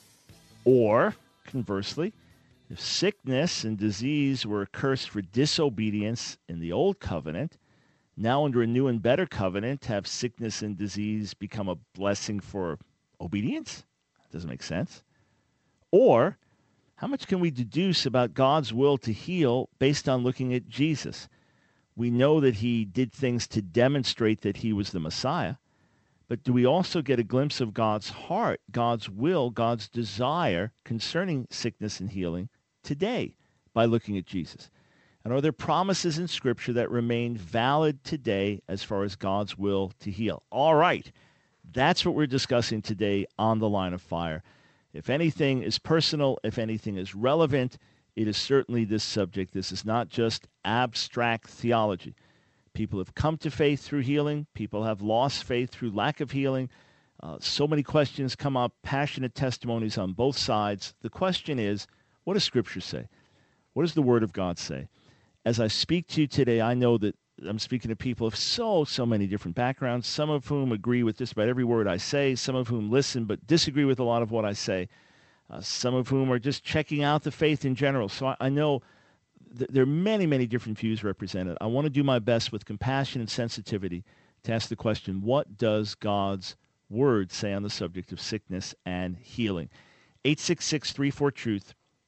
Or, conversely, if sickness and disease were a curse for disobedience in the old covenant, now under a new and better covenant, have sickness and disease become a blessing for obedience? That doesn't make sense. Or, how much can we deduce about God's will to heal based on looking at Jesus? We know that he did things to demonstrate that he was the Messiah. But do we also get a glimpse of God's heart, God's will, God's desire concerning sickness and healing today by looking at Jesus? And are there promises in Scripture that remain valid today as far as God's will to heal? All right, that's what we're discussing today on The Line of Fire. If anything is personal, if anything is relevant, it is certainly this subject. This is not just abstract theology. People have come to faith through healing. People have lost faith through lack of healing. So many questions come up, passionate testimonies on both sides. The question is, what does Scripture say? What does the Word of God say? As I speak to you today, I know that I'm speaking to people of so many different backgrounds, some of whom agree with just about every word I say, some of whom listen but disagree with a lot of what I say, some of whom are just checking out the faith in general. So I know there are many different views represented. I want to do my best with compassion and sensitivity to ask the question, what does God's Word say on the subject of sickness and healing? 866-34-TRUTH,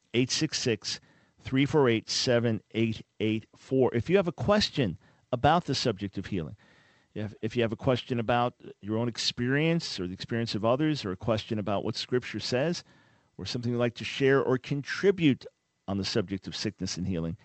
866-348-7884. If you have a question about the subject of healing, if you have a question about your own experience or the experience of others, or a question about what Scripture says, or something you'd like to share or contribute on the subject of sickness and healing,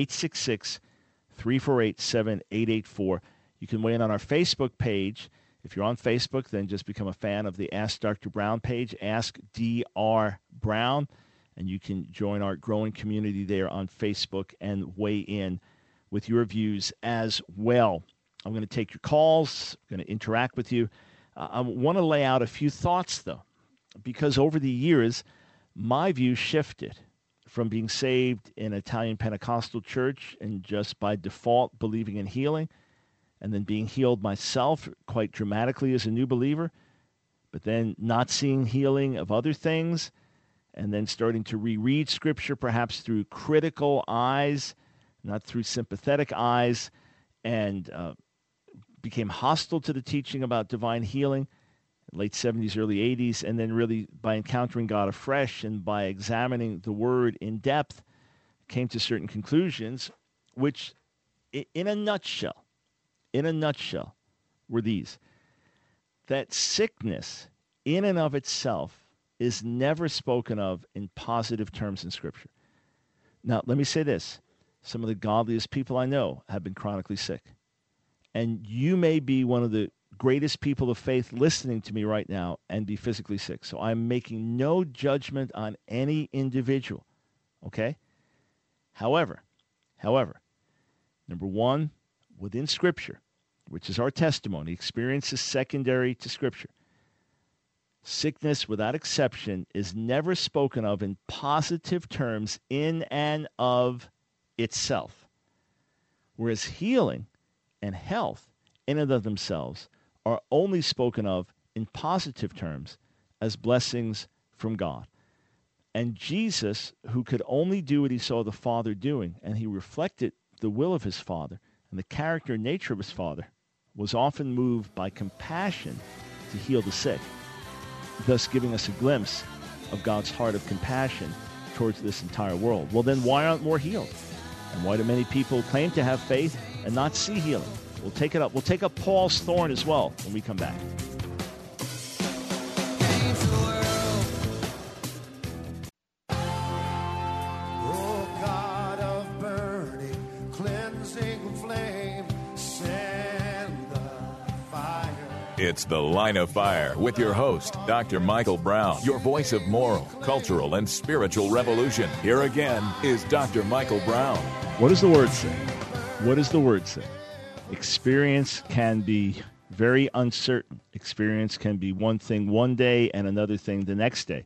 866-348-7884. You can weigh in on our Facebook page. If you're on Facebook, then just become a fan of the Ask Dr. Brown page, Ask Dr. Brown, and you can join our growing community there on Facebook and weigh in with your views as well. I'm going to take your calls. I'm going to interact with you. I want to lay out a few thoughts, though, because over the years, my view shifted from being saved in an Italian Pentecostal church and just by default believing in healing, and then being healed myself quite dramatically as a new believer, but then not seeing healing of other things, and then starting to reread Scripture perhaps through critical eyes, not through sympathetic eyes, and became hostile to the teaching about divine healing, late 70s, early 80s, and then really by encountering God afresh and by examining the Word in depth, came to certain conclusions, which in a nutshell, were these: that sickness in and of itself is never spoken of in positive terms in Scripture. Now, let me say this. Some of the godliest people I know have been chronically sick. And you may be one of the greatest people of faith listening to me right now and be physically sick. So I'm making no judgment on any individual, okay? However, number one, within Scripture, which is our testimony, experience is secondary to Scripture. Sickness, without exception, is never spoken of in positive terms in and of itself. Whereas healing and health in and of themselves are only spoken of in positive terms as blessings from God. And Jesus, who could only do what he saw the Father doing, and he reflected the will of his Father and the character and nature of his Father, was often moved by compassion to heal the sick, thus giving us a glimpse of God's heart of compassion towards this entire world. Well, then why aren't more healed? And why do many people claim to have faith and not see healing? We'll take it up. We'll take up Paul's thorn as well when we come back. It's The Line of Fire with your host, Dr. Michael Brown, your voice of moral, cultural, and spiritual revolution. Here again is Dr. Michael Brown. What does the Word say? What does the Word say? Experience can be very uncertain. Experience can be one thing one day and another thing the next day.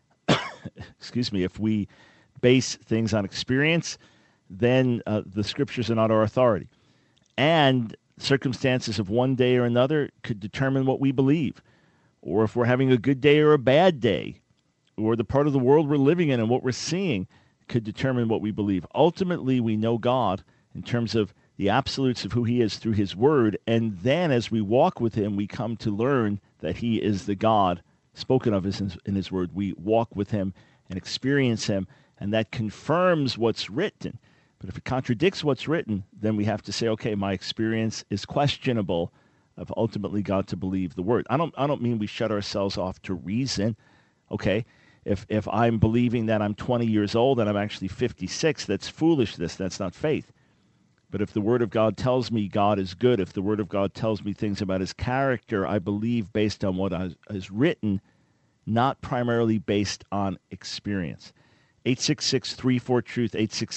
Excuse me. If we base things on experience, then the Scriptures are not our authority. And circumstances of one day or another could determine what we believe, or if we're having a good day or a bad day, or the part of the world we're living in and what we're seeing could determine what we believe. Ultimately, we know God in terms of the absolutes of who He is through His Word, and then as we walk with Him, we come to learn that He is the God spoken of in His Word. We walk with Him and experience Him, and that confirms what's written. But if it contradicts what's written, then we have to say, okay, my experience is questionable. I've ultimately got to believe the Word. I don't mean we shut ourselves off to reason. Okay, if I'm believing that I'm 20 years old and I'm actually 56, that's foolishness. That's not faith. But if the Word of God tells me God is good, if the Word of God tells me things about His character, I believe based on what is written, not primarily based on experience. 866-34-TRUTH,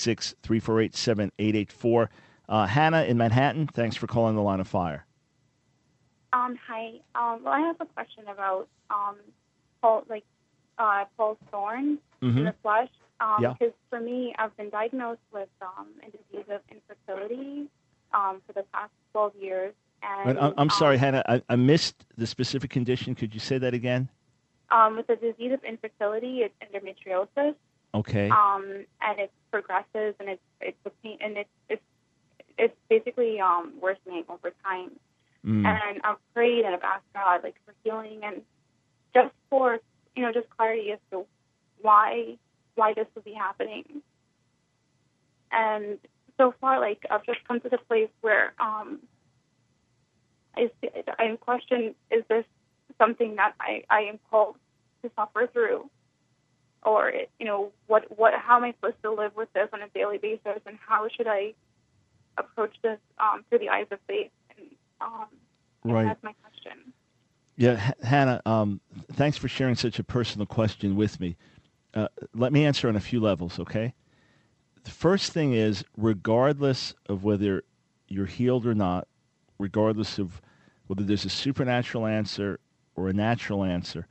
866-348-7884. Hannah in Manhattan, thanks for calling the Line of Fire. Hi. Well, I have a question about Paul's thorn in the flesh. Because for me, I've been diagnosed with a disease of infertility for the past 12 years. And I'm sorry, Hannah, I missed the specific condition. Could you say that again? With the disease of infertility, it's endometriosis. Okay. And it progresses, and it's a pain, and it's basically worsening over time. And I've prayed and I've asked God for healing, and just for just clarity as to why this would be happening. And so far, I've just come to the place where I'm questioning: is this something that I am called to suffer through? Or, how am I supposed to live with this on a daily basis, and how should I approach this through the eyes of faith? And right. That's my question. Yeah, Hannah, thanks for sharing such a personal question with me. Let me answer on a few levels, okay? The first thing is, regardless of whether you're healed or not, regardless of whether there's a supernatural answer or a natural answer,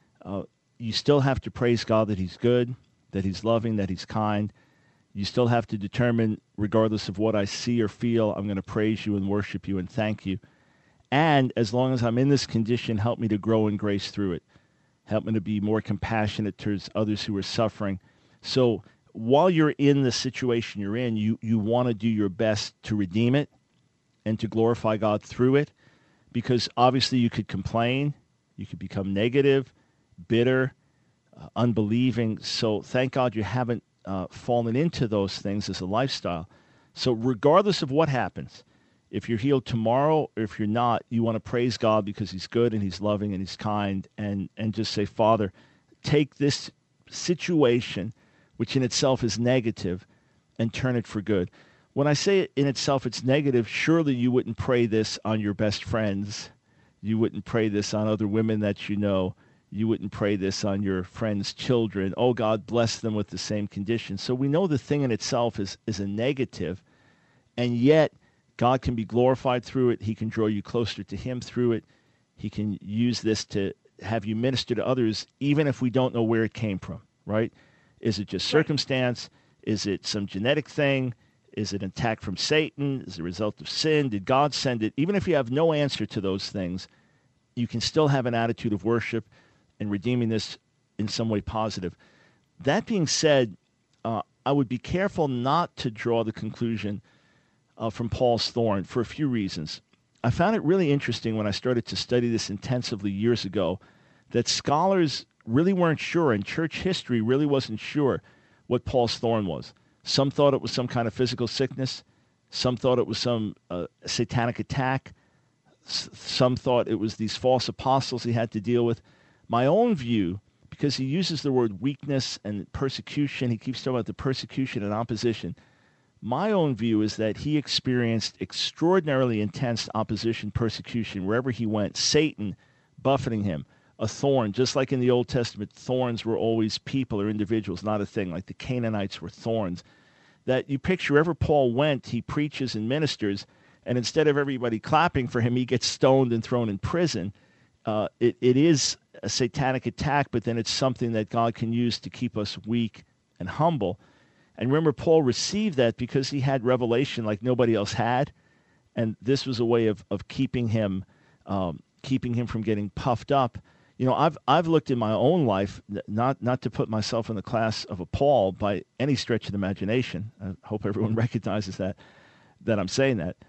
you still have to praise God that He's good, that He's loving, that He's kind. You still have to determine, regardless of what I see or feel, I'm going to praise You and worship You and thank You. And as long as I'm in this condition, help me to grow in grace through it. Help me to be more compassionate towards others who are suffering. So while you're in the situation you're in, you want to do your best to redeem it and to glorify God through it, because obviously you could complain, you could become negative, bitter, unbelieving. So thank God you haven't fallen into those things as a lifestyle. So regardless of what happens, if you're healed tomorrow or if you're not, you want to praise God because He's good and He's loving and He's kind, and just say, Father, take this situation, which in itself is negative, and turn it for good. When I say in itself it's negative, surely you wouldn't pray this on your best friends. You wouldn't pray this on other women that you know. You wouldn't pray this on your friends' children. Oh, God, bless them with the same condition. So we know the thing in itself is a negative, and yet God can be glorified through it. He can draw you closer to Him through it. He can use this to have you minister to others, even if we don't know where it came from, right? Is it just circumstance? Is it some genetic thing? Is it an attack from Satan? Is it a result of sin? Did God send it? Even if you have no answer to those things, you can still have an attitude of worship and redeeming this in some way positive. That being said, I would be careful not to draw the conclusion from Paul's thorn for a few reasons. I found it really interesting when I started to study this intensively years ago that scholars really weren't sure, and church history really wasn't sure what Paul's thorn was. Some thought it was some kind of physical sickness. Some thought it was some satanic attack. Some thought it was these false apostles he had to deal with. My own view, because he uses the word weakness and persecution, he keeps talking about the persecution and opposition. My own view is that he experienced extraordinarily intense opposition, persecution, wherever he went. Satan buffeting him, a thorn, just like in the Old Testament, thorns were always people or individuals, not a thing, like the Canaanites were thorns. That you picture wherever Paul went, he preaches and ministers, and instead of everybody clapping for him, he gets stoned and thrown in prison. It is a satanic attack, but then it's something that God can use to keep us weak and humble. And remember, Paul received that because he had revelation like nobody else had, and this was a way of keeping him from getting puffed up. You know, I've looked in my own life, not to put myself in the class of a Paul by any stretch of the imagination. I hope everyone recognizes that I'm saying that.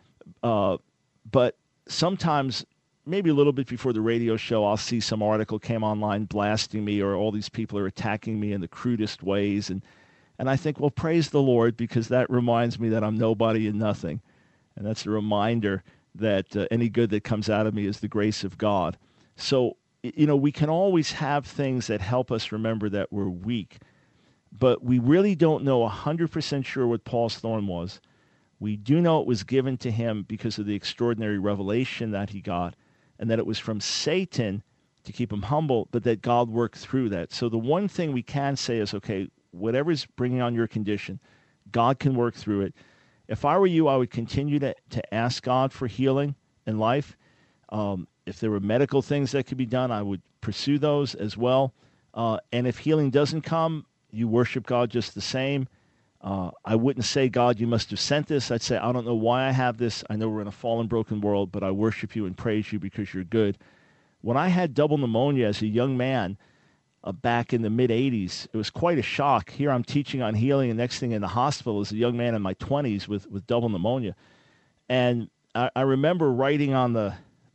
But sometimes, maybe a little bit before the radio show, I'll see some article came online blasting me, or all these people are attacking me in the crudest ways, and I think, well, praise the Lord, because that reminds me that I'm nobody and nothing, and that's a reminder that any good that comes out of me is the grace of God. So, you know, we can always have things that help us remember that we're weak, but we really don't know 100% sure what Paul's thorn was. We do know it was given to him because of the extraordinary revelation that he got, and that it was from Satan to keep him humble, but that God worked through that. So the one thing we can say is, okay, whatever's bringing on your condition, God can work through it. If I were you, I would continue to ask God for healing in life. If there were medical things that could be done, I would pursue those as well. And if healing doesn't come, you worship God just the same. I wouldn't say, God, you must have sent this. I'd say, I don't know why I have this. I know we're in a fallen, broken world, but I worship you and praise you because you're good. When I had double pneumonia as a young man back in the mid-'80s, it was quite a shock. Here I'm teaching on healing, and next thing in the hospital is a young man in my 20s with double pneumonia. And I remember writing on the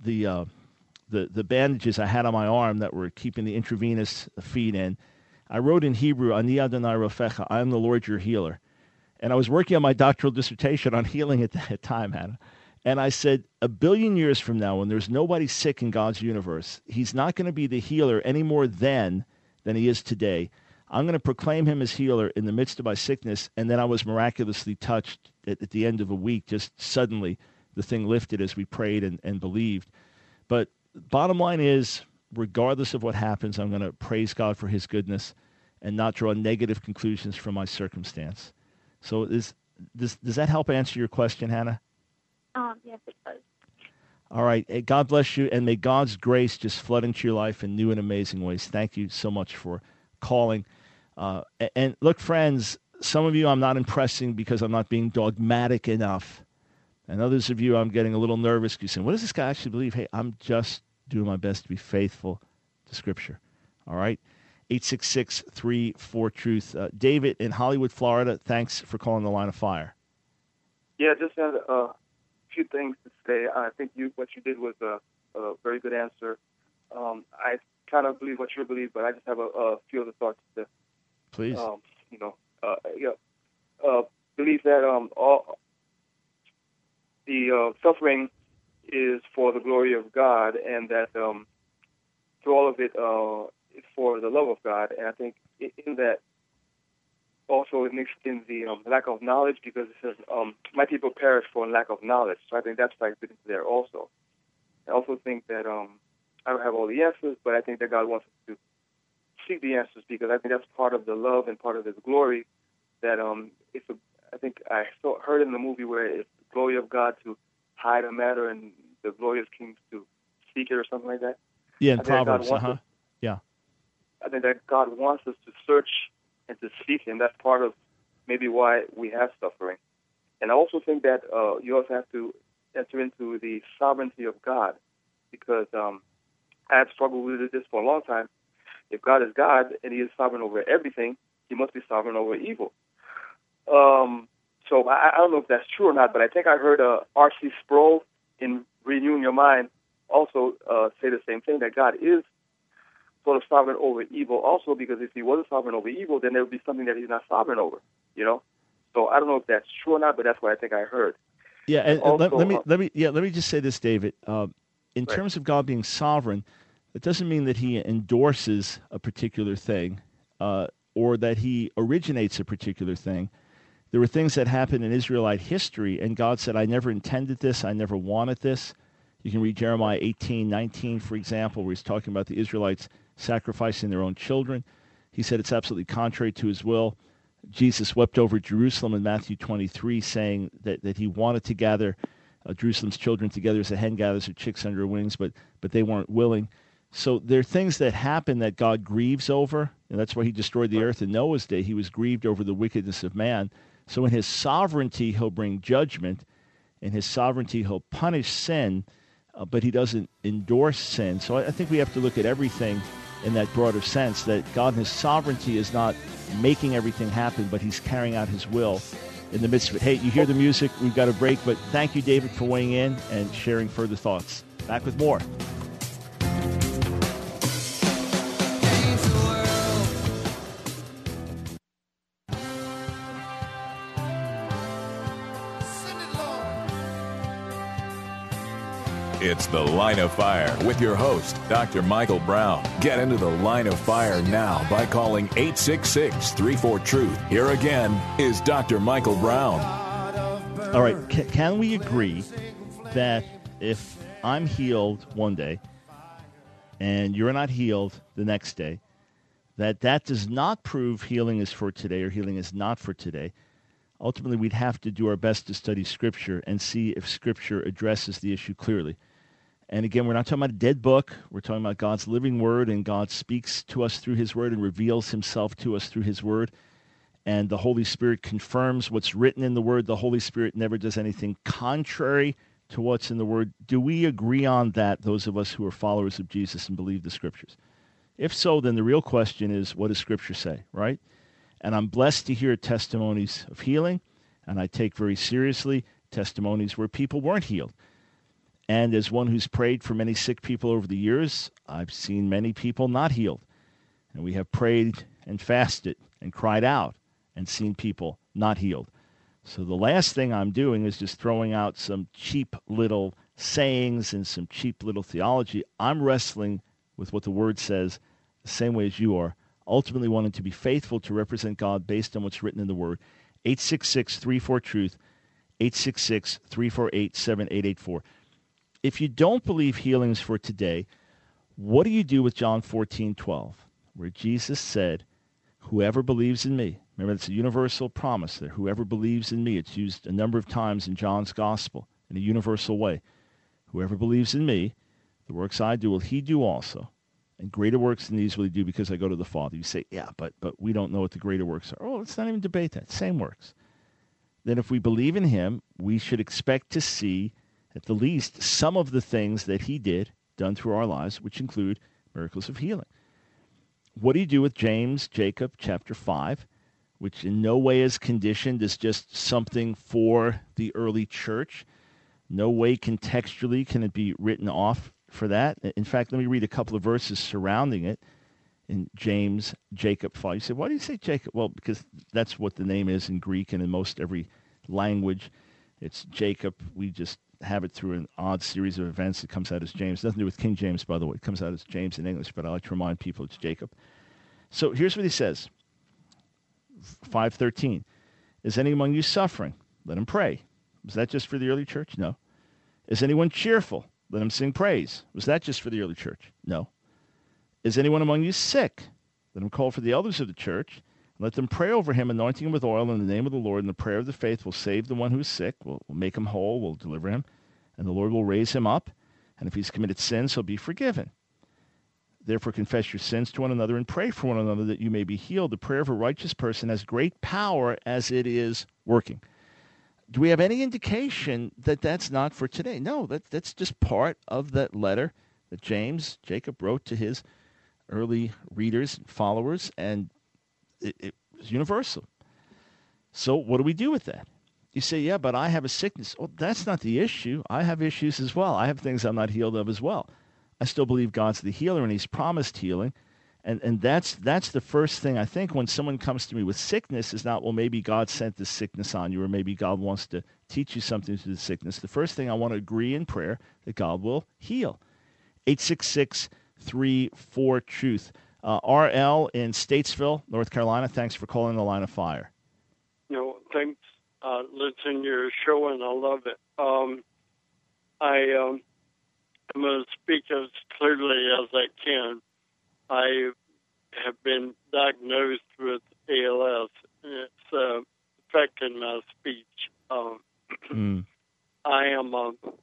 bandages I had on my arm that were keeping the intravenous feed in, I wrote in Hebrew, Ani Adonai Rofecha, I am the Lord your healer. And I was working on my doctoral dissertation on healing at that time, Hannah. And I said, 1 billion years from now, when there's nobody sick in God's universe, he's not going to be the healer any more then than he is today. I'm going to proclaim him as healer in the midst of my sickness. And then I was miraculously touched at the end of a week. Just suddenly the thing lifted as we prayed and believed. But bottom line is, regardless of what happens, I'm going to praise God for his goodness and not draw negative conclusions from my circumstance. So does that help answer your question, Hannah? Yes, it does. All right. Hey, God bless you, and may God's grace just flood into your life in new and amazing ways. Thank you so much for calling. And look, friends, some of you I'm not impressing because I'm not being dogmatic enough. And others of you, I'm getting a little nervous because you're saying, what does this guy actually believe? Hey, I'm just doing my best to be faithful to Scripture. All right? 866-34-TRUTH. David in Hollywood, Florida, thanks for calling the Line of Fire. Yeah, just had a few things to say. I think what you did was a very good answer. I kind of believe what you believe, but I just have a few other thoughts to, please. Believe that all the suffering is for the glory of God, and that through all of it, it's for the love of God. And I think in that also it mixed in the lack of knowledge, because it says, my people perish for lack of knowledge. So I think that's like into there also. I also think that I don't have all the answers, but I think that God wants us to seek the answers, because I think that's part of the love and part of his glory. That I think I heard in the movie where it's the glory of God to hide a matter and the glory of kings to seek it, or something like that. Yeah, in Proverbs, yeah. I think that God wants us to search and to seek him. That's part of maybe why we have suffering. And I also think that you also have to enter into the sovereignty of God, because I have struggled with this for a long time. If God is God and he is sovereign over everything, he must be sovereign over evil. So I don't know if that's true or not, but I think I heard R.C. Sproul in Renewing Your Mind also say the same thing, that God is sort of sovereign over evil also, because if he wasn't sovereign over evil, then there would be something that he's not sovereign over, you know? So I don't know if that's true or not, but that's what I think I heard. Yeah, and also, let me just say this, David. In terms of God being sovereign, it doesn't mean that he endorses a particular thing or that he originates a particular thing. There were things that happened in Israelite history, and God said, I never intended this, I never wanted this. You can read Jeremiah 18:19, for example, where he's talking about the Israelites sacrificing their own children. He said it's absolutely contrary to his will. Jesus wept over Jerusalem in Matthew 23, saying that he wanted to gather Jerusalem's children together as a hen gathers her chicks under her wings, but they weren't willing. So there are things that happen that God grieves over, and that's why he destroyed the earth in Noah's day. He was grieved over the wickedness of man. So in his sovereignty, he'll bring judgment. In his sovereignty, he'll punish sin, but he doesn't endorse sin. So I think we have to look at everything in that broader sense, that God in his sovereignty is not making everything happen, but he's carrying out his will in the midst of it. Hey, you hear the music. We've got a break, but thank you, David, for weighing in and sharing further thoughts. Back with more. It's The Line of Fire with your host, Dr. Michael Brown. Get into the Line of Fire now by calling 866-34-TRUTH. Here again is Dr. Michael Brown. All right, can we agree that if I'm healed one day and you're not healed the next day, that does not prove healing is for today or healing is not for today? Ultimately, we'd have to do our best to study Scripture and see if Scripture addresses the issue clearly. And again, we're not talking about a dead book. We're talking about God's living word, and God speaks to us through his word and reveals himself to us through his word. And the Holy Spirit confirms what's written in the word. The Holy Spirit never does anything contrary to what's in the word. Do we agree on that, those of us who are followers of Jesus and believe the Scriptures? If so, then the real question is, what does Scripture say, right? And I'm blessed to hear testimonies of healing, and I take very seriously testimonies where people weren't healed. And as one who's prayed for many sick people over the years, I've seen many people not healed. And we have prayed and fasted and cried out and seen people not healed. So the last thing I'm doing is just throwing out some cheap little sayings and some cheap little theology. I'm wrestling with what the Word says the same way as you are, ultimately wanting to be faithful to represent God based on what's written in the Word. 866-34-TRUTH, 866-348-7884. If you don't believe healing is for today, what do you do with John 14:12, where Jesus said, whoever believes in me? Remember, it's a universal promise there. Whoever believes in me. It's used a number of times in John's gospel in a universal way. Whoever believes in me, the works I do will he do also. And greater works than these will he do because I go to the Father. You say, yeah, but we don't know what the greater works are. Oh, let's not even debate that. Same works. Then if we believe in him, we should expect to see at the least some of the things that he did done through our lives, which include miracles of healing. What do you do with James, Jacob, chapter 5, which in no way is conditioned as just something for the early church? No way contextually can it be written off for that. In fact, let me read a couple of verses surrounding it in James, Jacob 5. You say, why do you say Jacob? Well, because that's what the name is in Greek and in most every language. It's Jacob. We just have it through an odd series of events. It comes out as James. Nothing to do with King James, by the way. It comes out as James in English, but I like to remind people it's Jacob. So here's what he says, 5:13. Is any among you suffering? Let him pray. Was that just for the early church? No. Is anyone cheerful? Let him sing praise. Was that just for the early church? No. Is anyone among you sick? Let him call for the elders of the church. Let them pray over him, anointing him with oil in the name of the Lord. And the prayer of the faith will save the one who is sick, will make him whole, will deliver him. And the Lord will raise him up. And if he's committed sins, he'll be forgiven. Therefore, confess your sins to one another and pray for one another that you may be healed. The prayer of a righteous person has great power as it is working. Do we have any indication that that's not for today? No, that's just part of that letter that Jacob wrote to his early readers and followers, and it was universal. So what do we do with that? You say, yeah, but I have a sickness. Well, that's not the issue. I have issues as well. I have things I'm not healed of as well. I still believe God's the healer, and he's promised healing. And that's the first thing I think when someone comes to me with sickness is not, well, maybe God sent this sickness on you, or maybe God wants to teach you something through the sickness. The first thing I want to agree in prayer that God will heal. 866-34-TRUTH. RL in Statesville, North Carolina, thanks for calling the Line of Fire. thanks. Listen to your show, and I love it. I'm going to speak as clearly as I can. I have been diagnosed with ALS, and it's affecting my speech. I am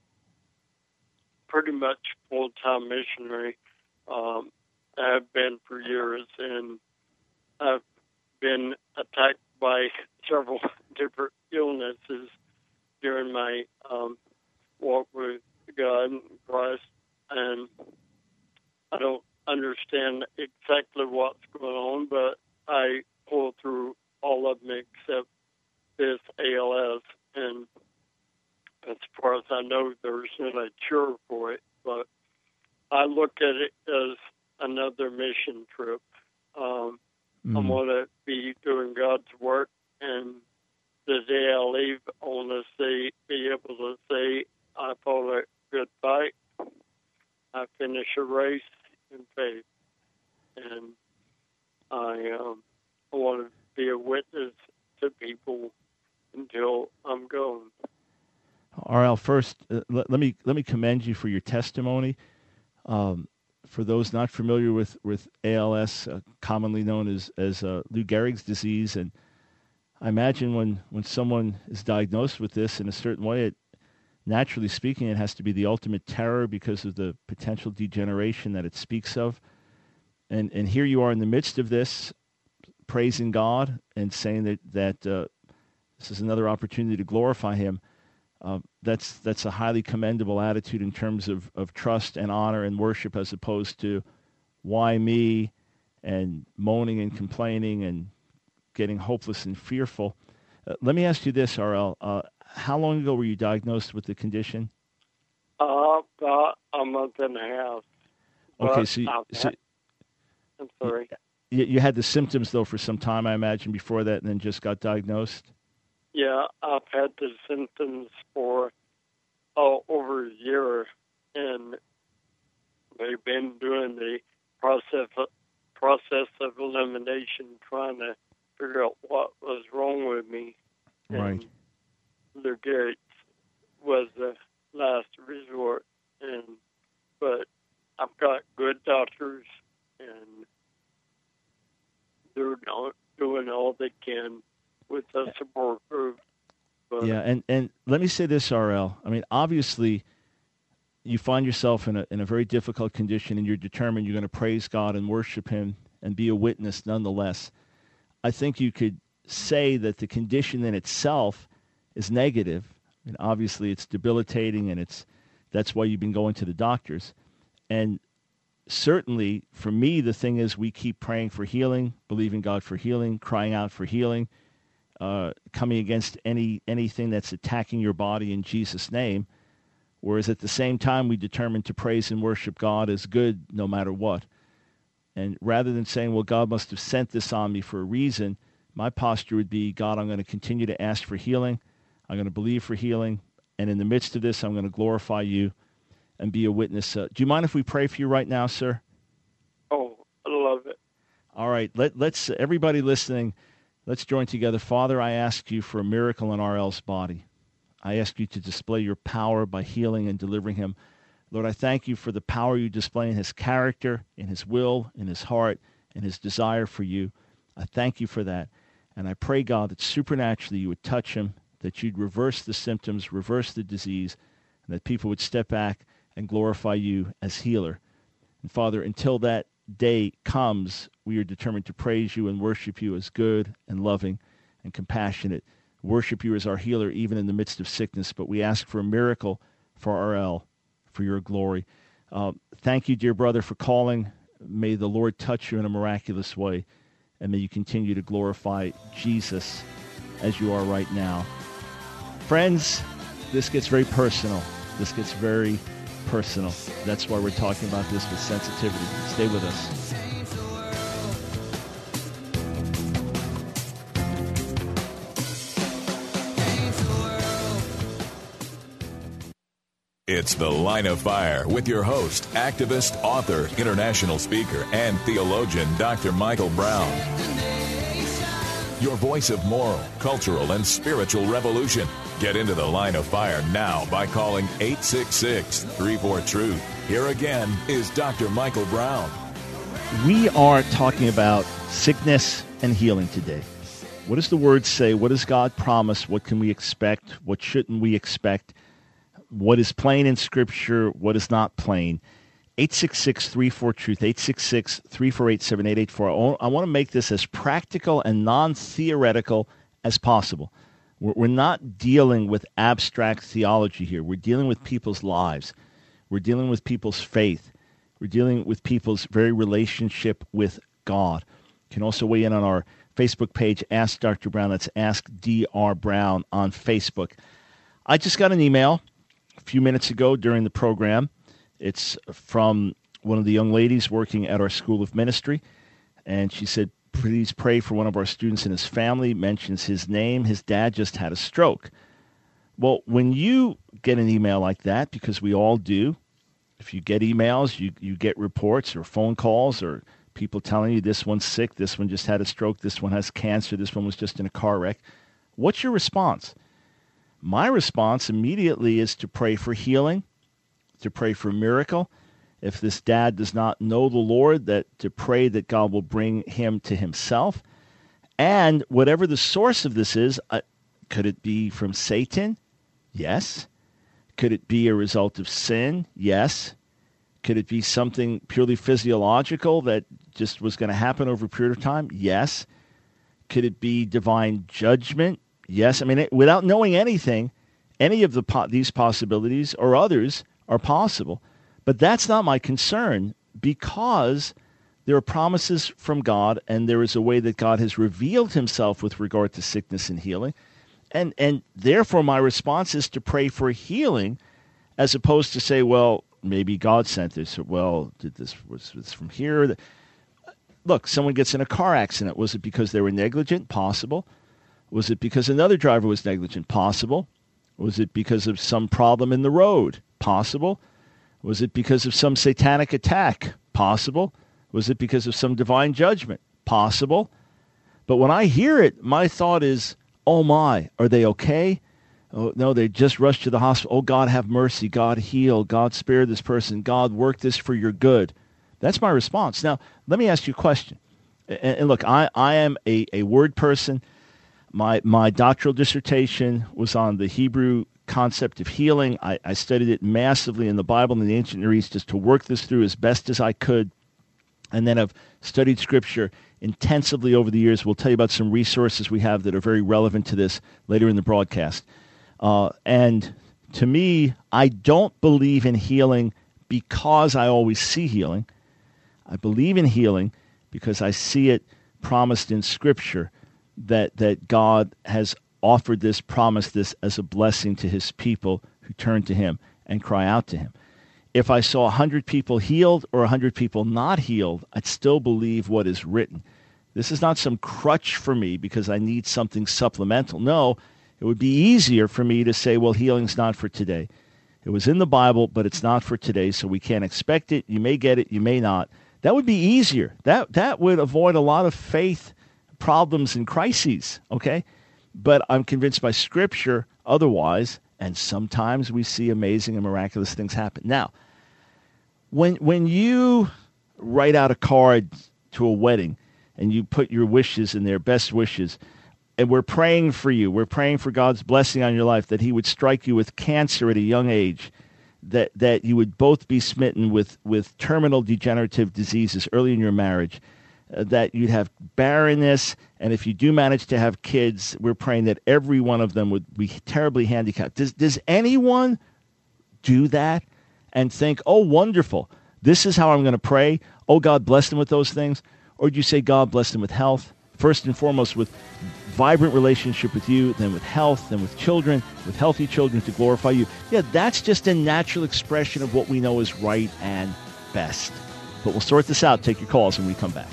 pretty much full-time missionary. I have been for years, and I've been attacked by several different illnesses during my walk with God and Christ, and I don't understand exactly what's going on, but I pull through all of them except this ALS, and as far as I know, there's no cure for it, but I look at it as another mission trip. I'm going to be doing God's work, and the day I leave, I want to be able to say, I fought a good fight, I finished a race in faith, and I want to be a witness to people until I'm gone. R.L., first, let me commend you for your testimony. For those not familiar with ALS, commonly known as Lou Gehrig's disease, and I imagine when someone is diagnosed with this in a certain way, naturally speaking, it has to be the ultimate terror because of the potential degeneration that it speaks of. And here you are in the midst of this, praising God and saying that this is another opportunity to glorify Him. That's a highly commendable attitude in terms of trust and honor and worship, as opposed to why me and moaning and complaining and getting hopeless and fearful. Let me ask you this, R.L. How long ago were you diagnosed with the condition? About a month and a half. Okay, I'm sorry. You had the symptoms, though, for some time, I imagine, before that, and then just got diagnosed? Yeah, I've had the symptoms for over a year, and they've been doing the process of elimination, trying to figure out what was wrong with me. Right. And Lou Gehrig was the last resort, but I've got good doctors, and they're doing all they can with the support group. But yeah, and let me say this, R.L. I mean, obviously, you find yourself in a very difficult condition, and you're determined you're going to praise God and worship Him and be a witness nonetheless. I think you could say that the condition in itself is negative. I mean, obviously, it's debilitating, and that's why you've been going to the doctors. And certainly, for me, the thing is we keep praying for healing, believing God for healing, crying out for healing, coming against anything that's attacking your body in Jesus' name, whereas at the same time we determine to praise and worship God as good no matter what. And rather than saying, well, God must have sent this on me for a reason, my posture would be, God, I'm going to continue to ask for healing, I'm going to believe for healing, and in the midst of this, I'm going to glorify you and be a witness. Do you mind if we pray for you right now, sir? Oh, I love it. All right, let's everybody listening, let's join together. Father, I ask you for a miracle in R.L.'s body. I ask you to display your power by healing and delivering him. Lord, I thank you for the power you display in his character, in his will, in his heart, and his desire for you. I thank you for that. And I pray, God, that supernaturally you would touch him, that you'd reverse the symptoms, reverse the disease, and that people would step back and glorify you as healer. And Father, until that day comes, we are determined to praise you and worship you as good and loving and compassionate. Worship you as our healer even in the midst of sickness. But we ask for a miracle for R.L., for your glory. Thank you, dear brother, for calling. May the Lord touch you in a miraculous way, and may you continue to glorify Jesus as you are right now. Friends, this gets very personal. This gets very personal. That's why we're talking about this with sensitivity. Stay with us. It's The Line of Fire with your host, activist, author, international speaker, and theologian, Dr. Michael Brown. your voice of moral, cultural, and spiritual revolution. Get into the line of fire now by calling 866-34-TRUTH. Here again is Dr. Michael Brown. We are talking about sickness and healing today. What does the Word say? What does God promise? What can we expect? What shouldn't we expect? What is plain in Scripture? What is not plain? 866-34-TRUTH, 866-348-7884. I want to make this as practical and non-theoretical as possible. We're not dealing with abstract theology here. We're dealing with people's lives. We're dealing with people's faith. We're dealing with people's very relationship with God. You can also weigh in on our Facebook page, Ask Dr. Brown. That's Ask Dr. Brown on Facebook. I just got an email a few minutes ago during the program. It's from one of the young ladies working at our School of Ministry, and she said, please pray for one of our students and his family, mentions his name. His dad just had a stroke. Well, when you get an email like that, because we all do, if you get emails, you get reports or phone calls or people telling you this one's sick, this one just had a stroke, this one has cancer, this one was just in a car wreck. What's your response? My response immediately is to pray for healing, to pray for a miracle. If this dad does not know the Lord, that to pray that God will bring him to himself. And whatever the source of this is, could it be from Satan? Yes. Could it be a result of sin? Yes. Could it be something purely physiological that just was going to happen over a period of time? Yes. Could it be divine judgment? Yes. I mean, without knowing anything, any of these possibilities or others are possible. But that's not my concern, because there are promises from God, and there is a way that God has revealed himself with regard to sickness and healing. And therefore my response is to pray for healing, as opposed to say, well, maybe God sent this. Well, was this from here? Look, someone gets in a car accident. Was it because they were negligent? Possible. Was it because another driver was negligent? Possible. Was it because of some problem in the road? Possible. Was it because of some satanic attack? Possible. Was it because of some divine judgment? Possible. But when I hear it, my thought is, oh my, are they okay? Oh, no, they just rushed to the hospital. Oh, God, have mercy. God, heal. God, spare this person. God, work this for your good. That's my response. Now, let me ask you a question. And look, I am a word person. My doctoral dissertation was on the Hebrew concept of healing. I studied it massively in the Bible and in the ancient Near East just to work this through as best as I could. And then I've studied Scripture intensively over the years. We'll tell you about some resources we have that are very relevant to this later in the broadcast. And to me, I don't believe in healing because I always see healing. I believe in healing because I see it promised in Scripture that God has offered this, promised this as a blessing to his people who turn to him and cry out to him. If I saw 100 people healed or 100 people not healed, I'd still believe what is written. This is not some crutch for me because I need something supplemental. No, it would be easier for me to say, well, healing's not for today. It was in the Bible, but it's not for today, so we can't expect it. You may get it, you may not. That would be easier. That would avoid a lot of faith problems and crises, okay? But I'm convinced by Scripture otherwise, and sometimes we see amazing and miraculous things happen. Now, when you write out a card to a wedding and you put your wishes in there, best wishes, and we're praying for you, we're praying for God's blessing on your life, that he would strike you with cancer at a young age, that you would both be smitten with terminal degenerative diseases early in your marriage, that you'd have barrenness, and if you do manage to have kids, we're praying that every one of them would be terribly handicapped. Does anyone do that and think, oh, wonderful, this is how I'm going to pray? Oh, God bless them with those things? Or do you say, God bless them with health? First and foremost, with vibrant relationship with you, then with health, then with children, with healthy children to glorify you. Yeah, that's just a natural expression of what we know is right and best. But we'll sort this out. Take your calls when we come back.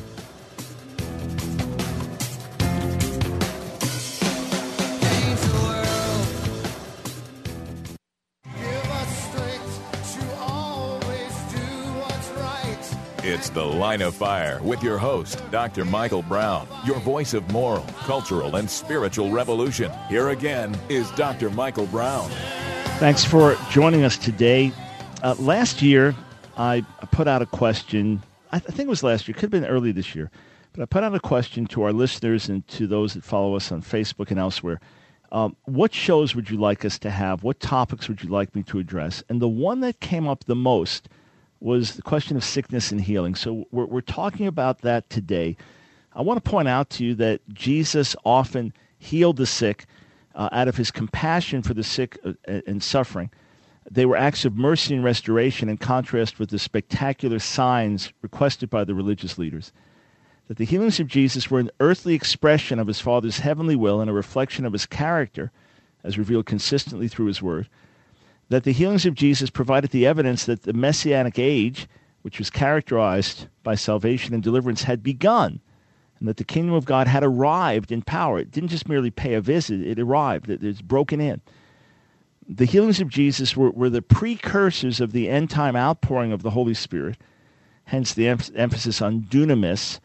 It's The Line of Fire with your host, Dr. Michael Brown, your voice of moral, cultural, and spiritual revolution. Here again is Dr. Michael Brown. Thanks for joining us today. Last year, I put out a question. I think it was last year. It could have been early this year. But I put out a question to our listeners and to those that follow us on Facebook and elsewhere. What shows would you like us to have? What topics would you like me to address? And the one that came up the most was the question of sickness and healing. So we're talking about that today. I want to point out to you that Jesus often healed the sick out of his compassion for the sick and suffering. They were acts of mercy and restoration in contrast with the spectacular signs requested by the religious leaders. That the healings of Jesus were an earthly expression of his Father's heavenly will and a reflection of his character, as revealed consistently through his word. That the healings of Jesus provided the evidence that the Messianic age, which was characterized by salvation and deliverance, had begun, and that the kingdom of God had arrived in power. It didn't just merely pay a visit, it arrived, it's broken in. The healings of Jesus were the precursors of the end-time outpouring of the Holy Spirit, hence the emphasis on dunamis,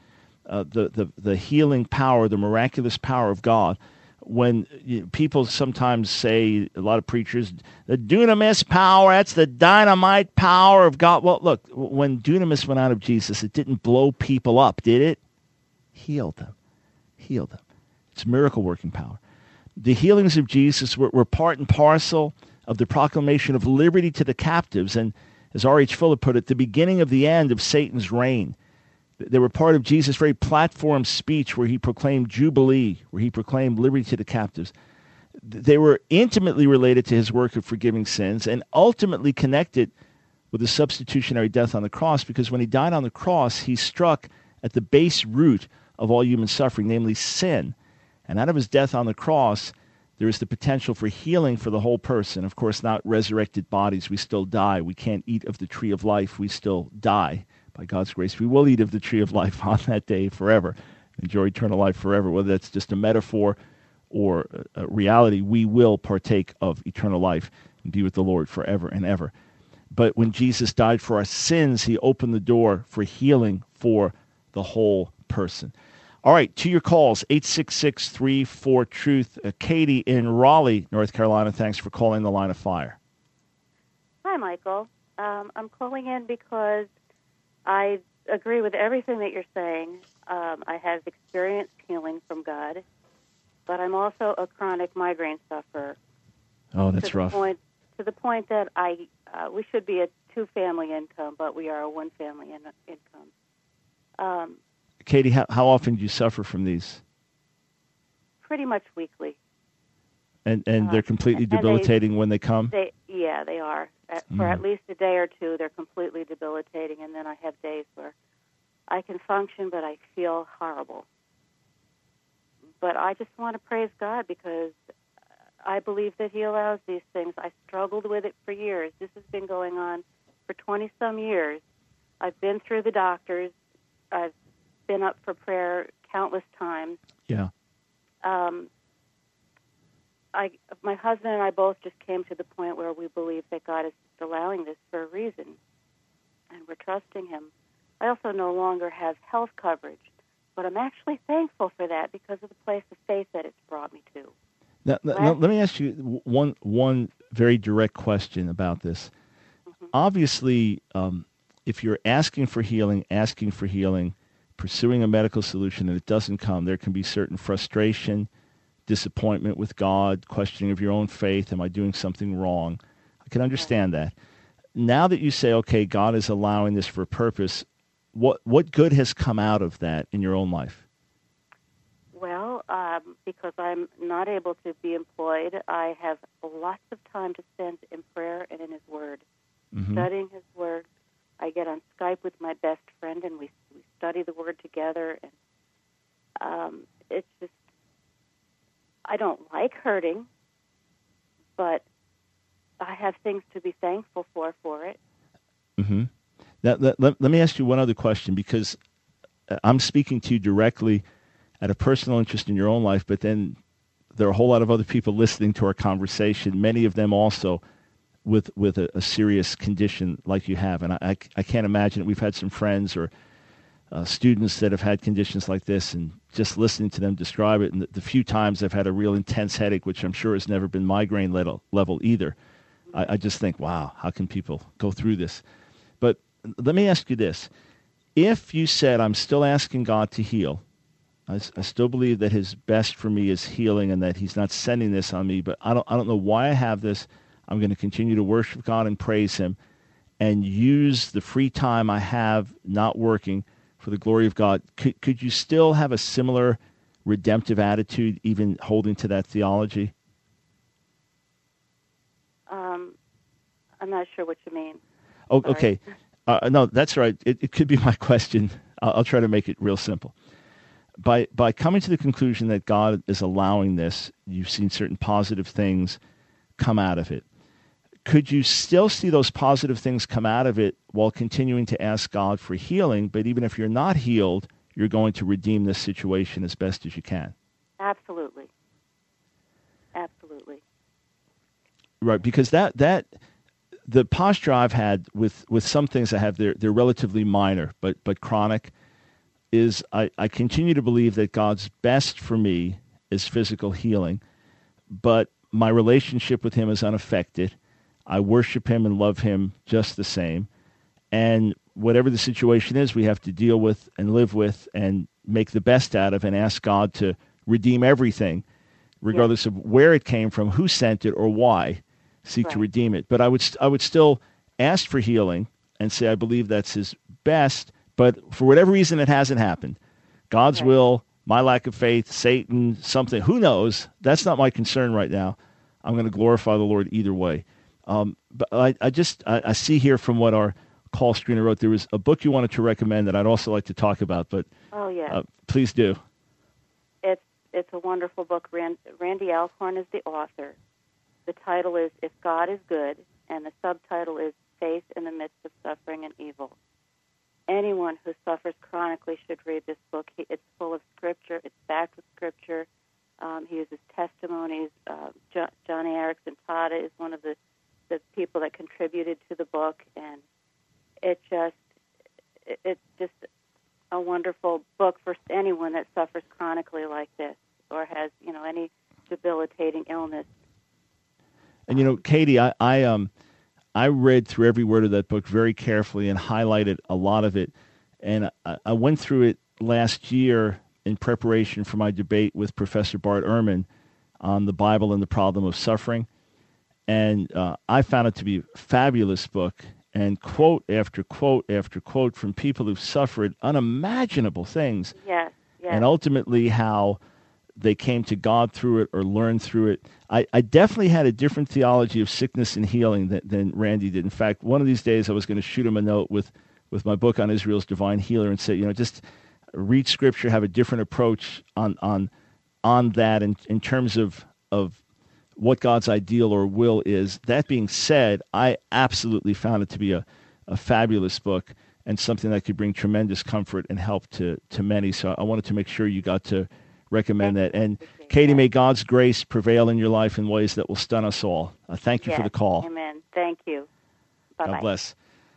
the healing power, the miraculous power of God. When people sometimes say, a lot of preachers, the dunamis power, that's the dynamite power of God. Well, look, when dunamis went out of Jesus, it didn't blow people up, did it? Healed them. Healed them. It's miracle-working power. The healings of Jesus were part and parcel of the proclamation of liberty to the captives, and as R.H. Fuller put it, the beginning of the end of Satan's reign. They were part of Jesus' very platform speech where he proclaimed Jubilee, where he proclaimed liberty to the captives. They were intimately related to his work of forgiving sins and ultimately connected with the substitutionary death on the cross, because when he died on the cross, he struck at the base root of all human suffering, namely sin. And out of his death on the cross, there is the potential for healing for the whole person. Of course, not resurrected bodies. We still die. We can't eat of the tree of life. We still die. By God's grace, we will eat of the tree of life on that day forever, enjoy eternal life forever. Whether that's just a metaphor or a reality, we will partake of eternal life and be with the Lord forever and ever. But when Jesus died for our sins, he opened the door for healing for the whole person. All right, to your calls, 866-34-TRUTH. Katie in Raleigh, North Carolina, thanks for calling the Line of Fire. Hi, Michael. I'm calling in because I agree with everything that you're saying. I have experienced healing from God, but I'm also a chronic migraine sufferer. Oh, that's rough. To the point that we should be a two-family income, but we are a one-family income. Katie, how often do you suffer from these? Pretty much weekly. And they're completely debilitating when they come? They are. For at least a day or two, they're completely debilitating, and then I have days where I can function, but I feel horrible. But I just want to praise God because I believe that he allows these things. I struggled with it for years. This has been going on for 20-some years. I've been through the doctors. I've been up for prayer countless times. Yeah. My husband and I both just came to the point where we believe that God is allowing this for a reason, and we're trusting him. I also no longer have health coverage, but I'm actually thankful for that because of the place of faith that it's brought me to. Now, let me ask you one very direct question about this. Mm-hmm. Obviously, if you're asking for healing, pursuing a medical solution, and it doesn't come, there can be certain frustration, disappointment with God, questioning of your own faith. Am I doing something wrong? I can understand that. Now that you say, okay, God is allowing this for a purpose, what good has come out of that in your own life? Well, because I'm not able to be employed, I have lots of time to spend in prayer and in his word, studying his word. I get on Skype with my best friend, and we study the word together. And it's just, I don't like hurting, but I have things to be thankful for it. Mm-hmm. Now, let me ask you one other question, because I'm speaking to you directly at a personal interest in your own life, but then there are a whole lot of other people listening to our conversation, many of them also with a serious condition like you have. And I can't imagine it. We've had some friends or students that have had conditions like this, and just listening to them describe it, and the few times I've had a real intense headache, which I'm sure has never been migraine level either, I just think, wow, how can people go through this? But let me ask you this. If you said, I'm still asking God to heal, I still believe that his best for me is healing and that he's not sending this on me, but I don't know why I have this. I'm going to continue to worship God and praise him and use the free time I have not working for the glory of God. Could you still have a similar redemptive attitude, even holding to that theology? I'm not sure what you mean. Oh, okay. No, that's right. It could be my question. I'll try to make it real simple. By coming to the conclusion that God is allowing this, you've seen certain positive things come out of it. Could you still see those positive things come out of it while continuing to ask God for healing, but even if you're not healed, you're going to redeem this situation as best as you can? Absolutely. Absolutely. Right, because that the posture I've had with some things I have, they're relatively minor, but chronic, is I continue to believe that God's best for me is physical healing, but my relationship with him is unaffected. I worship him and love him just the same. And whatever the situation is, we have to deal with and live with and make the best out of and ask God to redeem everything, regardless of where it came from, who sent it, or why. Seek to redeem it. But I would still ask for healing and say I believe that's his best, but for whatever reason it hasn't happened. God's will, my lack of faith, Satan, something, who knows? That's not my concern right now. I'm going to glorify the Lord either way. But I see here from what our call screener wrote, there was a book you wanted to recommend that I'd also like to talk about, but please do. It's a wonderful book. Randy Alcorn is the author. The title is If God is Good, and the subtitle is Faith in the Midst of Suffering and Evil. Anyone who suffers chronically should read this book. It's full of scripture. It's backed with scripture. He uses testimonies. Johnny Erickson Tada is one of the people that contributed to the book, and it's just a wonderful book for anyone that suffers chronically like this or has any debilitating illness. And Katie, I read through every word of that book very carefully and highlighted a lot of it, and I went through it last year in preparation for my debate with Professor Bart Ehrman on the Bible and the problem of suffering. And I found it to be a fabulous book, and quote after quote after quote from people who've suffered unimaginable things. Yes. And ultimately how they came to God through it or learned through it. I definitely had a different theology of sickness and healing than Randy did. In fact, one of these days I was going to shoot him a note with my book on Israel's Divine Healer and say, just read Scripture, have a different approach on that in terms of what God's ideal or will is. That being said, I absolutely found it to be a fabulous book and something that could bring tremendous comfort and help to many. So I wanted to make sure you got to recommend that. And Katie, may God's grace prevail in your life in ways that will stun us all. Thank you for the call. Amen. Thank you. Bye-bye. God bless.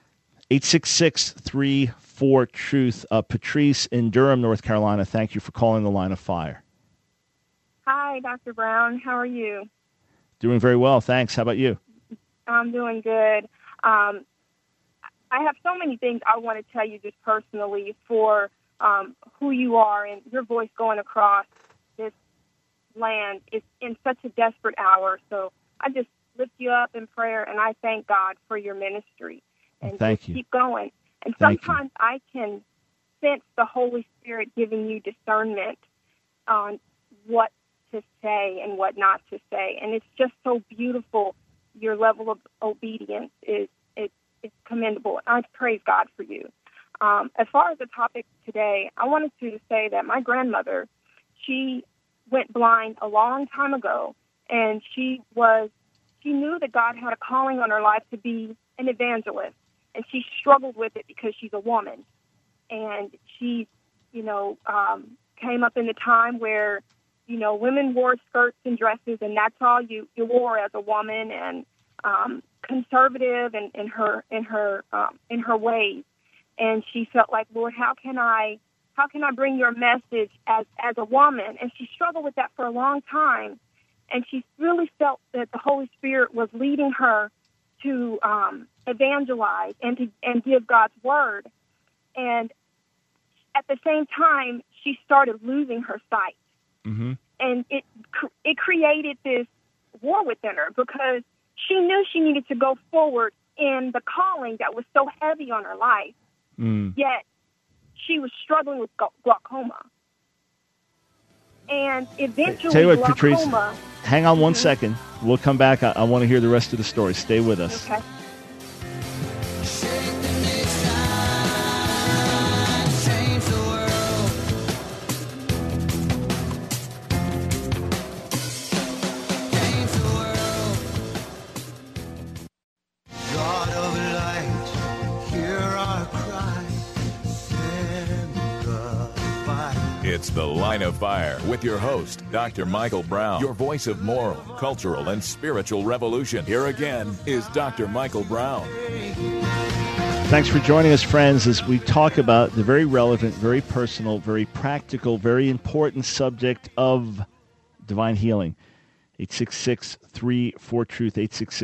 866-34-TRUTH. Patrice in Durham, North Carolina, thank you for calling the Line of Fire. Hi, Dr. Brown. How are you? Doing very well, thanks. How about you? I'm doing good. I have so many things I want to tell you just personally for who you are and your voice going across this land is in such a desperate hour. So I just lift you up in prayer, and I thank God for your ministry. And thank you. Keep going. And sometimes I can sense the Holy Spirit giving you discernment on what to say and what not to say. And it's just so beautiful. Your level of obedience is commendable. I praise God for you. As far as the topic today, I wanted to say that my grandmother, she went blind a long time ago, and she knew that God had a calling on her life to be an evangelist, and she struggled with it because she's a woman. And she, came up in the time where, women wore skirts and dresses, and that's all you wore as a woman. And conservative in her ways, and she felt like, Lord, how can I bring your message as a woman? And she struggled with that for a long time, and she really felt that the Holy Spirit was leading her to evangelize and give God's word. And at the same time, she started losing her sight. Mm-hmm. And it created this war within her, because she knew she needed to go forward in the calling that was so heavy on her life. Yet she was struggling with glaucoma. And eventually, tell you what, glaucoma... Patrice, hang on 1 second. We'll come back. I want to hear the rest of the story. Stay with us. Okay. It's The Line of Fire with your host, Dr. Michael Brown, your voice of moral, cultural, and spiritual revolution. Here again is Dr. Michael Brown. Thanks for joining us, friends, as we talk about the very relevant, very personal, very practical, very important subject of divine healing. 866-34-TRUTH,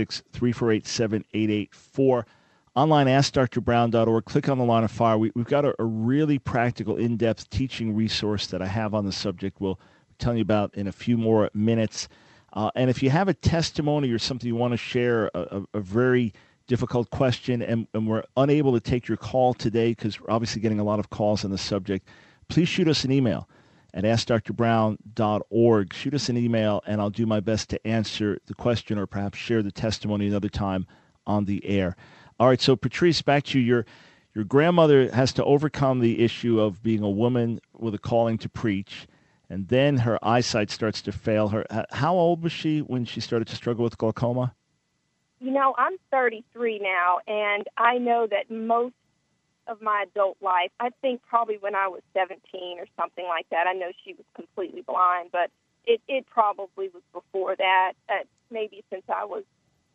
866-348-7884. Online, AskDrBrown.org. Click on the Line of Fire. We've got a really practical, in-depth teaching resource that I have on the subject. We'll tell you about in a few more minutes. And if you have a testimony or something you want to share, a very difficult question, and we're unable to take your call today because we're obviously getting a lot of calls on the subject, please shoot us an email at AskDrBrown.org. Shoot us an email, and I'll do my best to answer the question or perhaps share the testimony another time on the air. All right, so Patrice, back to you. Your grandmother has to overcome the issue of being a woman with a calling to preach, and then her eyesight starts to fail her. How old was she when she started to struggle with glaucoma? You know, I'm 33 now, and I know that most of my adult life, I think probably when I was 17 or something like that, I know she was completely blind, but it probably was before that, maybe since I was,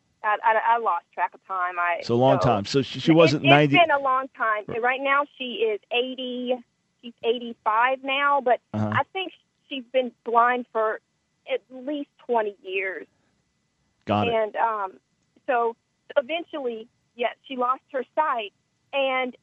I lost track of time. It's a long time. So she wasn't 90. It's been a long time. Right now she is 80. She's 85 now, but I think she's been blind for at least 20 years. Got it. And so eventually, she lost her sight, and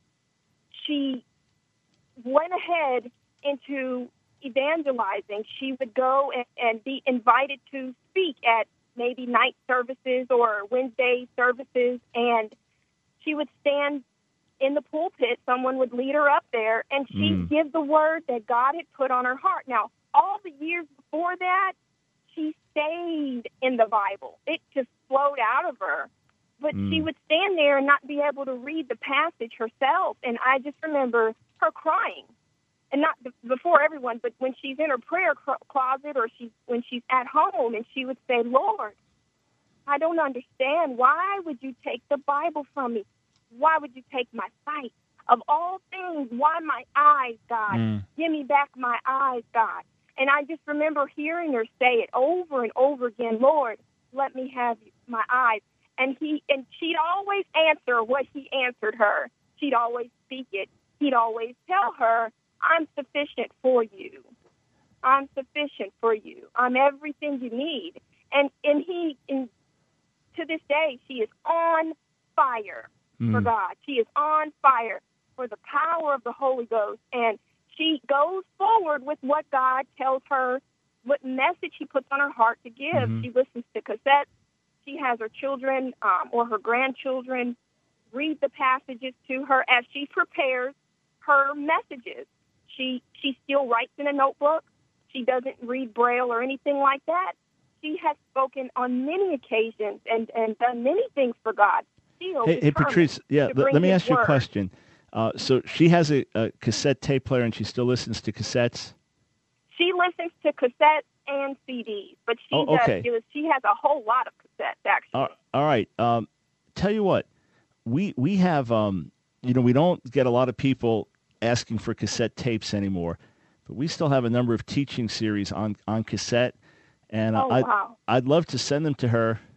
she went ahead into evangelizing. She would go and be invited to speak at maybe night services or Wednesday services, and she would stand in the pulpit. Someone would lead her up there, and she'd give the word that God had put on her heart. Now, all the years before that, she stayed in the Bible. It just flowed out of her. But she would stand there and not be able to read the passage herself, and I just remember her crying. And not before everyone, but when she's in her prayer closet or when she's at home, and she would say, Lord, I don't understand. Why would you take the Bible from me? Why would you take my sight? Of all things, why my eyes, God? Give me back my eyes, God. And I just remember hearing her say it over and over again, Lord, let me have my eyes. And she'd always answer what he answered her. She'd always speak it. He'd always tell her, I'm sufficient for you. I'm sufficient for you. I'm everything you need. And to this day, she is on fire for God. She is on fire for the power of the Holy Ghost. And she goes forward with what God tells her, what message he puts on her heart to give. She listens to cassettes. She has her children or her grandchildren read the passages to her as she prepares her messages. She still writes in a notebook. She doesn't read Braille or anything like that. She has spoken on many occasions and done many things for God. Hey, Patrice, let me ask you a question. So she has a cassette tape player, and she still listens to cassettes? She listens to cassettes and CDs, but she has a whole lot of cassettes, actually. All right. Tell you what, we have, we don't get a lot of people asking for cassette tapes anymore, but we still have a number of teaching series on cassette, and I'd love to send them to her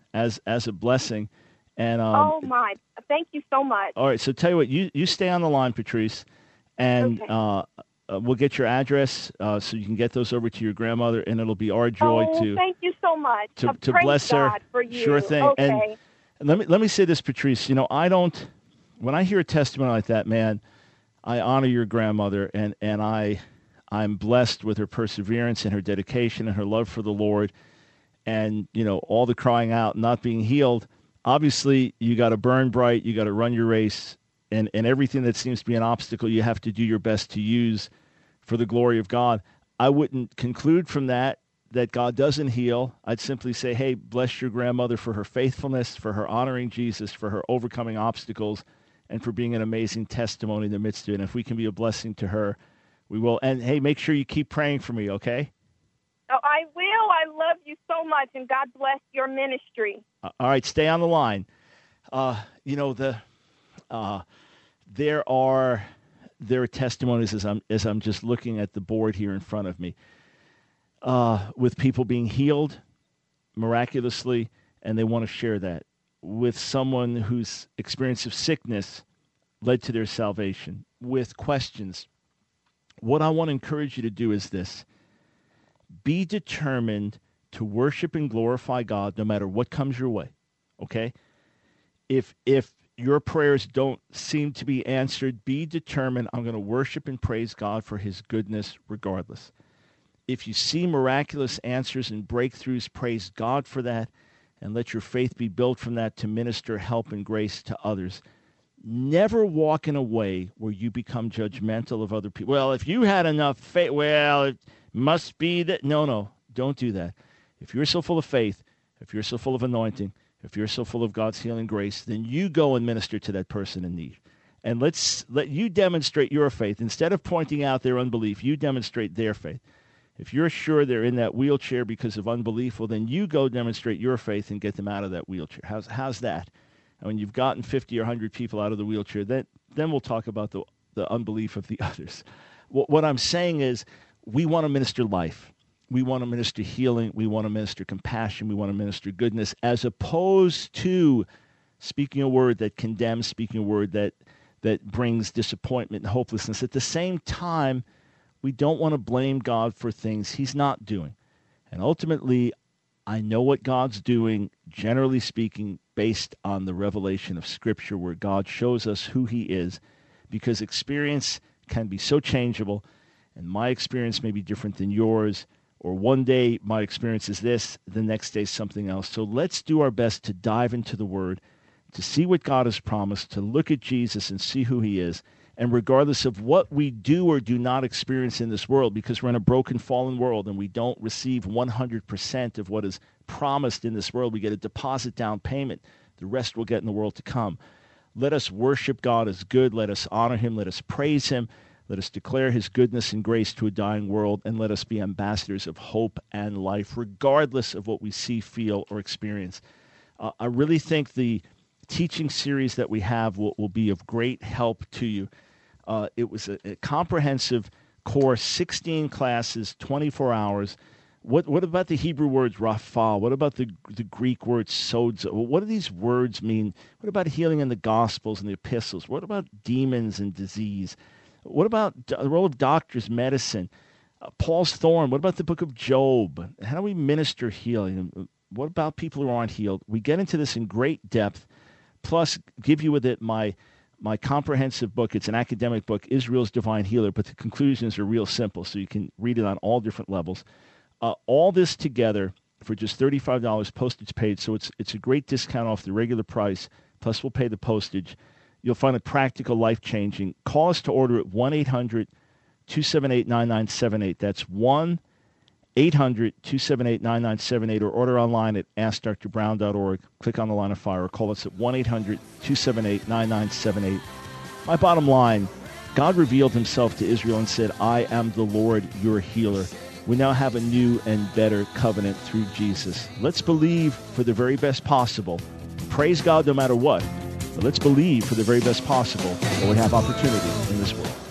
as a blessing. And oh my, thank you so much. All right, so tell you what, you stay on the line, Patrice, and we'll get your address so you can get those over to your grandmother, and it'll be our joy to thank you so much to bless her. God for you. Sure thing. Okay. And let me say this, Patrice. When I hear a testimony like that, man, I honor your grandmother, and I'm blessed with her perseverance and her dedication and her love for the Lord, and all the crying out, not being healed. Obviously, you got to burn bright, you got to run your race, and everything that seems to be an obstacle, you have to do your best to use for the glory of God. I wouldn't conclude from that God doesn't heal. I'd simply say, hey, bless your grandmother for her faithfulness, for her honoring Jesus, for her overcoming obstacles, and for being an amazing testimony in the midst of it. And if we can be a blessing to her, we will. And, hey, make sure you keep praying for me, okay? Oh, I will. I love you so much, and God bless your ministry. All right, stay on the line. There are testimonies as I'm just looking at the board here in front of me, with people being healed miraculously, and they want to share that with someone whose experience of sickness led to their salvation, with questions. What I want to encourage you to do is this. Be determined to worship and glorify God no matter what comes your way, okay? If your prayers don't seem to be answered, be determined, I'm going to worship and praise God for his goodness regardless. If you see miraculous answers and breakthroughs, praise God for that, and let your faith be built from that to minister help and grace to others. Never walk in a way where you become judgmental of other people. Well, if you had enough faith, well, it must be that. No, don't do that. If you're so full of faith, if you're so full of anointing, if you're so full of God's healing grace, then you go and minister to that person in need. And let you demonstrate your faith. Instead of pointing out their unbelief, you demonstrate their faith. If you're sure they're in that wheelchair because of unbelief, well, then you go demonstrate your faith and get them out of that wheelchair. How's that? And when you've gotten 50 or 100 people out of the wheelchair, then we'll talk about the unbelief of the others. What I'm saying is we want to minister life. We want to minister healing. We want to minister compassion. We want to minister goodness, as opposed to speaking a word that condemns, speaking a word that brings disappointment and hopelessness. At the same time, we don't want to blame God for things he's not doing. And ultimately, I know what God's doing, generally speaking, based on the revelation of Scripture, where God shows us who he is, because experience can be so changeable, and my experience may be different than yours, or one day my experience is this, the next day something else. So let's do our best to dive into the Word, to see what God has promised, to look at Jesus and see who he is, and regardless of what we do or do not experience in this world, because we're in a broken, fallen world, and we don't receive 100% of what is promised in this world. We get a deposit down payment. The rest we'll get in the world to come. Let us worship God as good. Let us honor him. Let us praise him. Let us declare his goodness and grace to a dying world, and let us be ambassadors of hope and life, regardless of what we see, feel, or experience. I really think the teaching series that we have will be of great help to you. It was a comprehensive course, 16 classes, 24 hours. What about the Hebrew words rapha? What about the Greek word sozo? What do these words mean? What about healing in the Gospels and the epistles? What about demons and disease? What about the role of doctors, medicine? Paul's thorn. What about the book of Job? How do we minister healing? What about people who aren't healed? We get into this in great depth, plus give you with it my comprehensive book. It's an academic book, Israel's Divine Healer, but the conclusions are real simple, so you can read it on all different levels. All this together for just $35, postage paid, so it's a great discount off the regular price, plus we'll pay the postage. You'll find it practical, life-changing. Call us to order at 1-800-278-9978. That's 1-800-278-9978, or order online at AskDrBrown.org. Click on the line of fire, or call us at 1-800-278-9978. My bottom line, God revealed himself to Israel and said, I am the Lord, your healer. We now have a new and better covenant through Jesus. Let's believe for the very best possible. Praise God no matter what. But let's believe for the very best possible that we have opportunity in this world.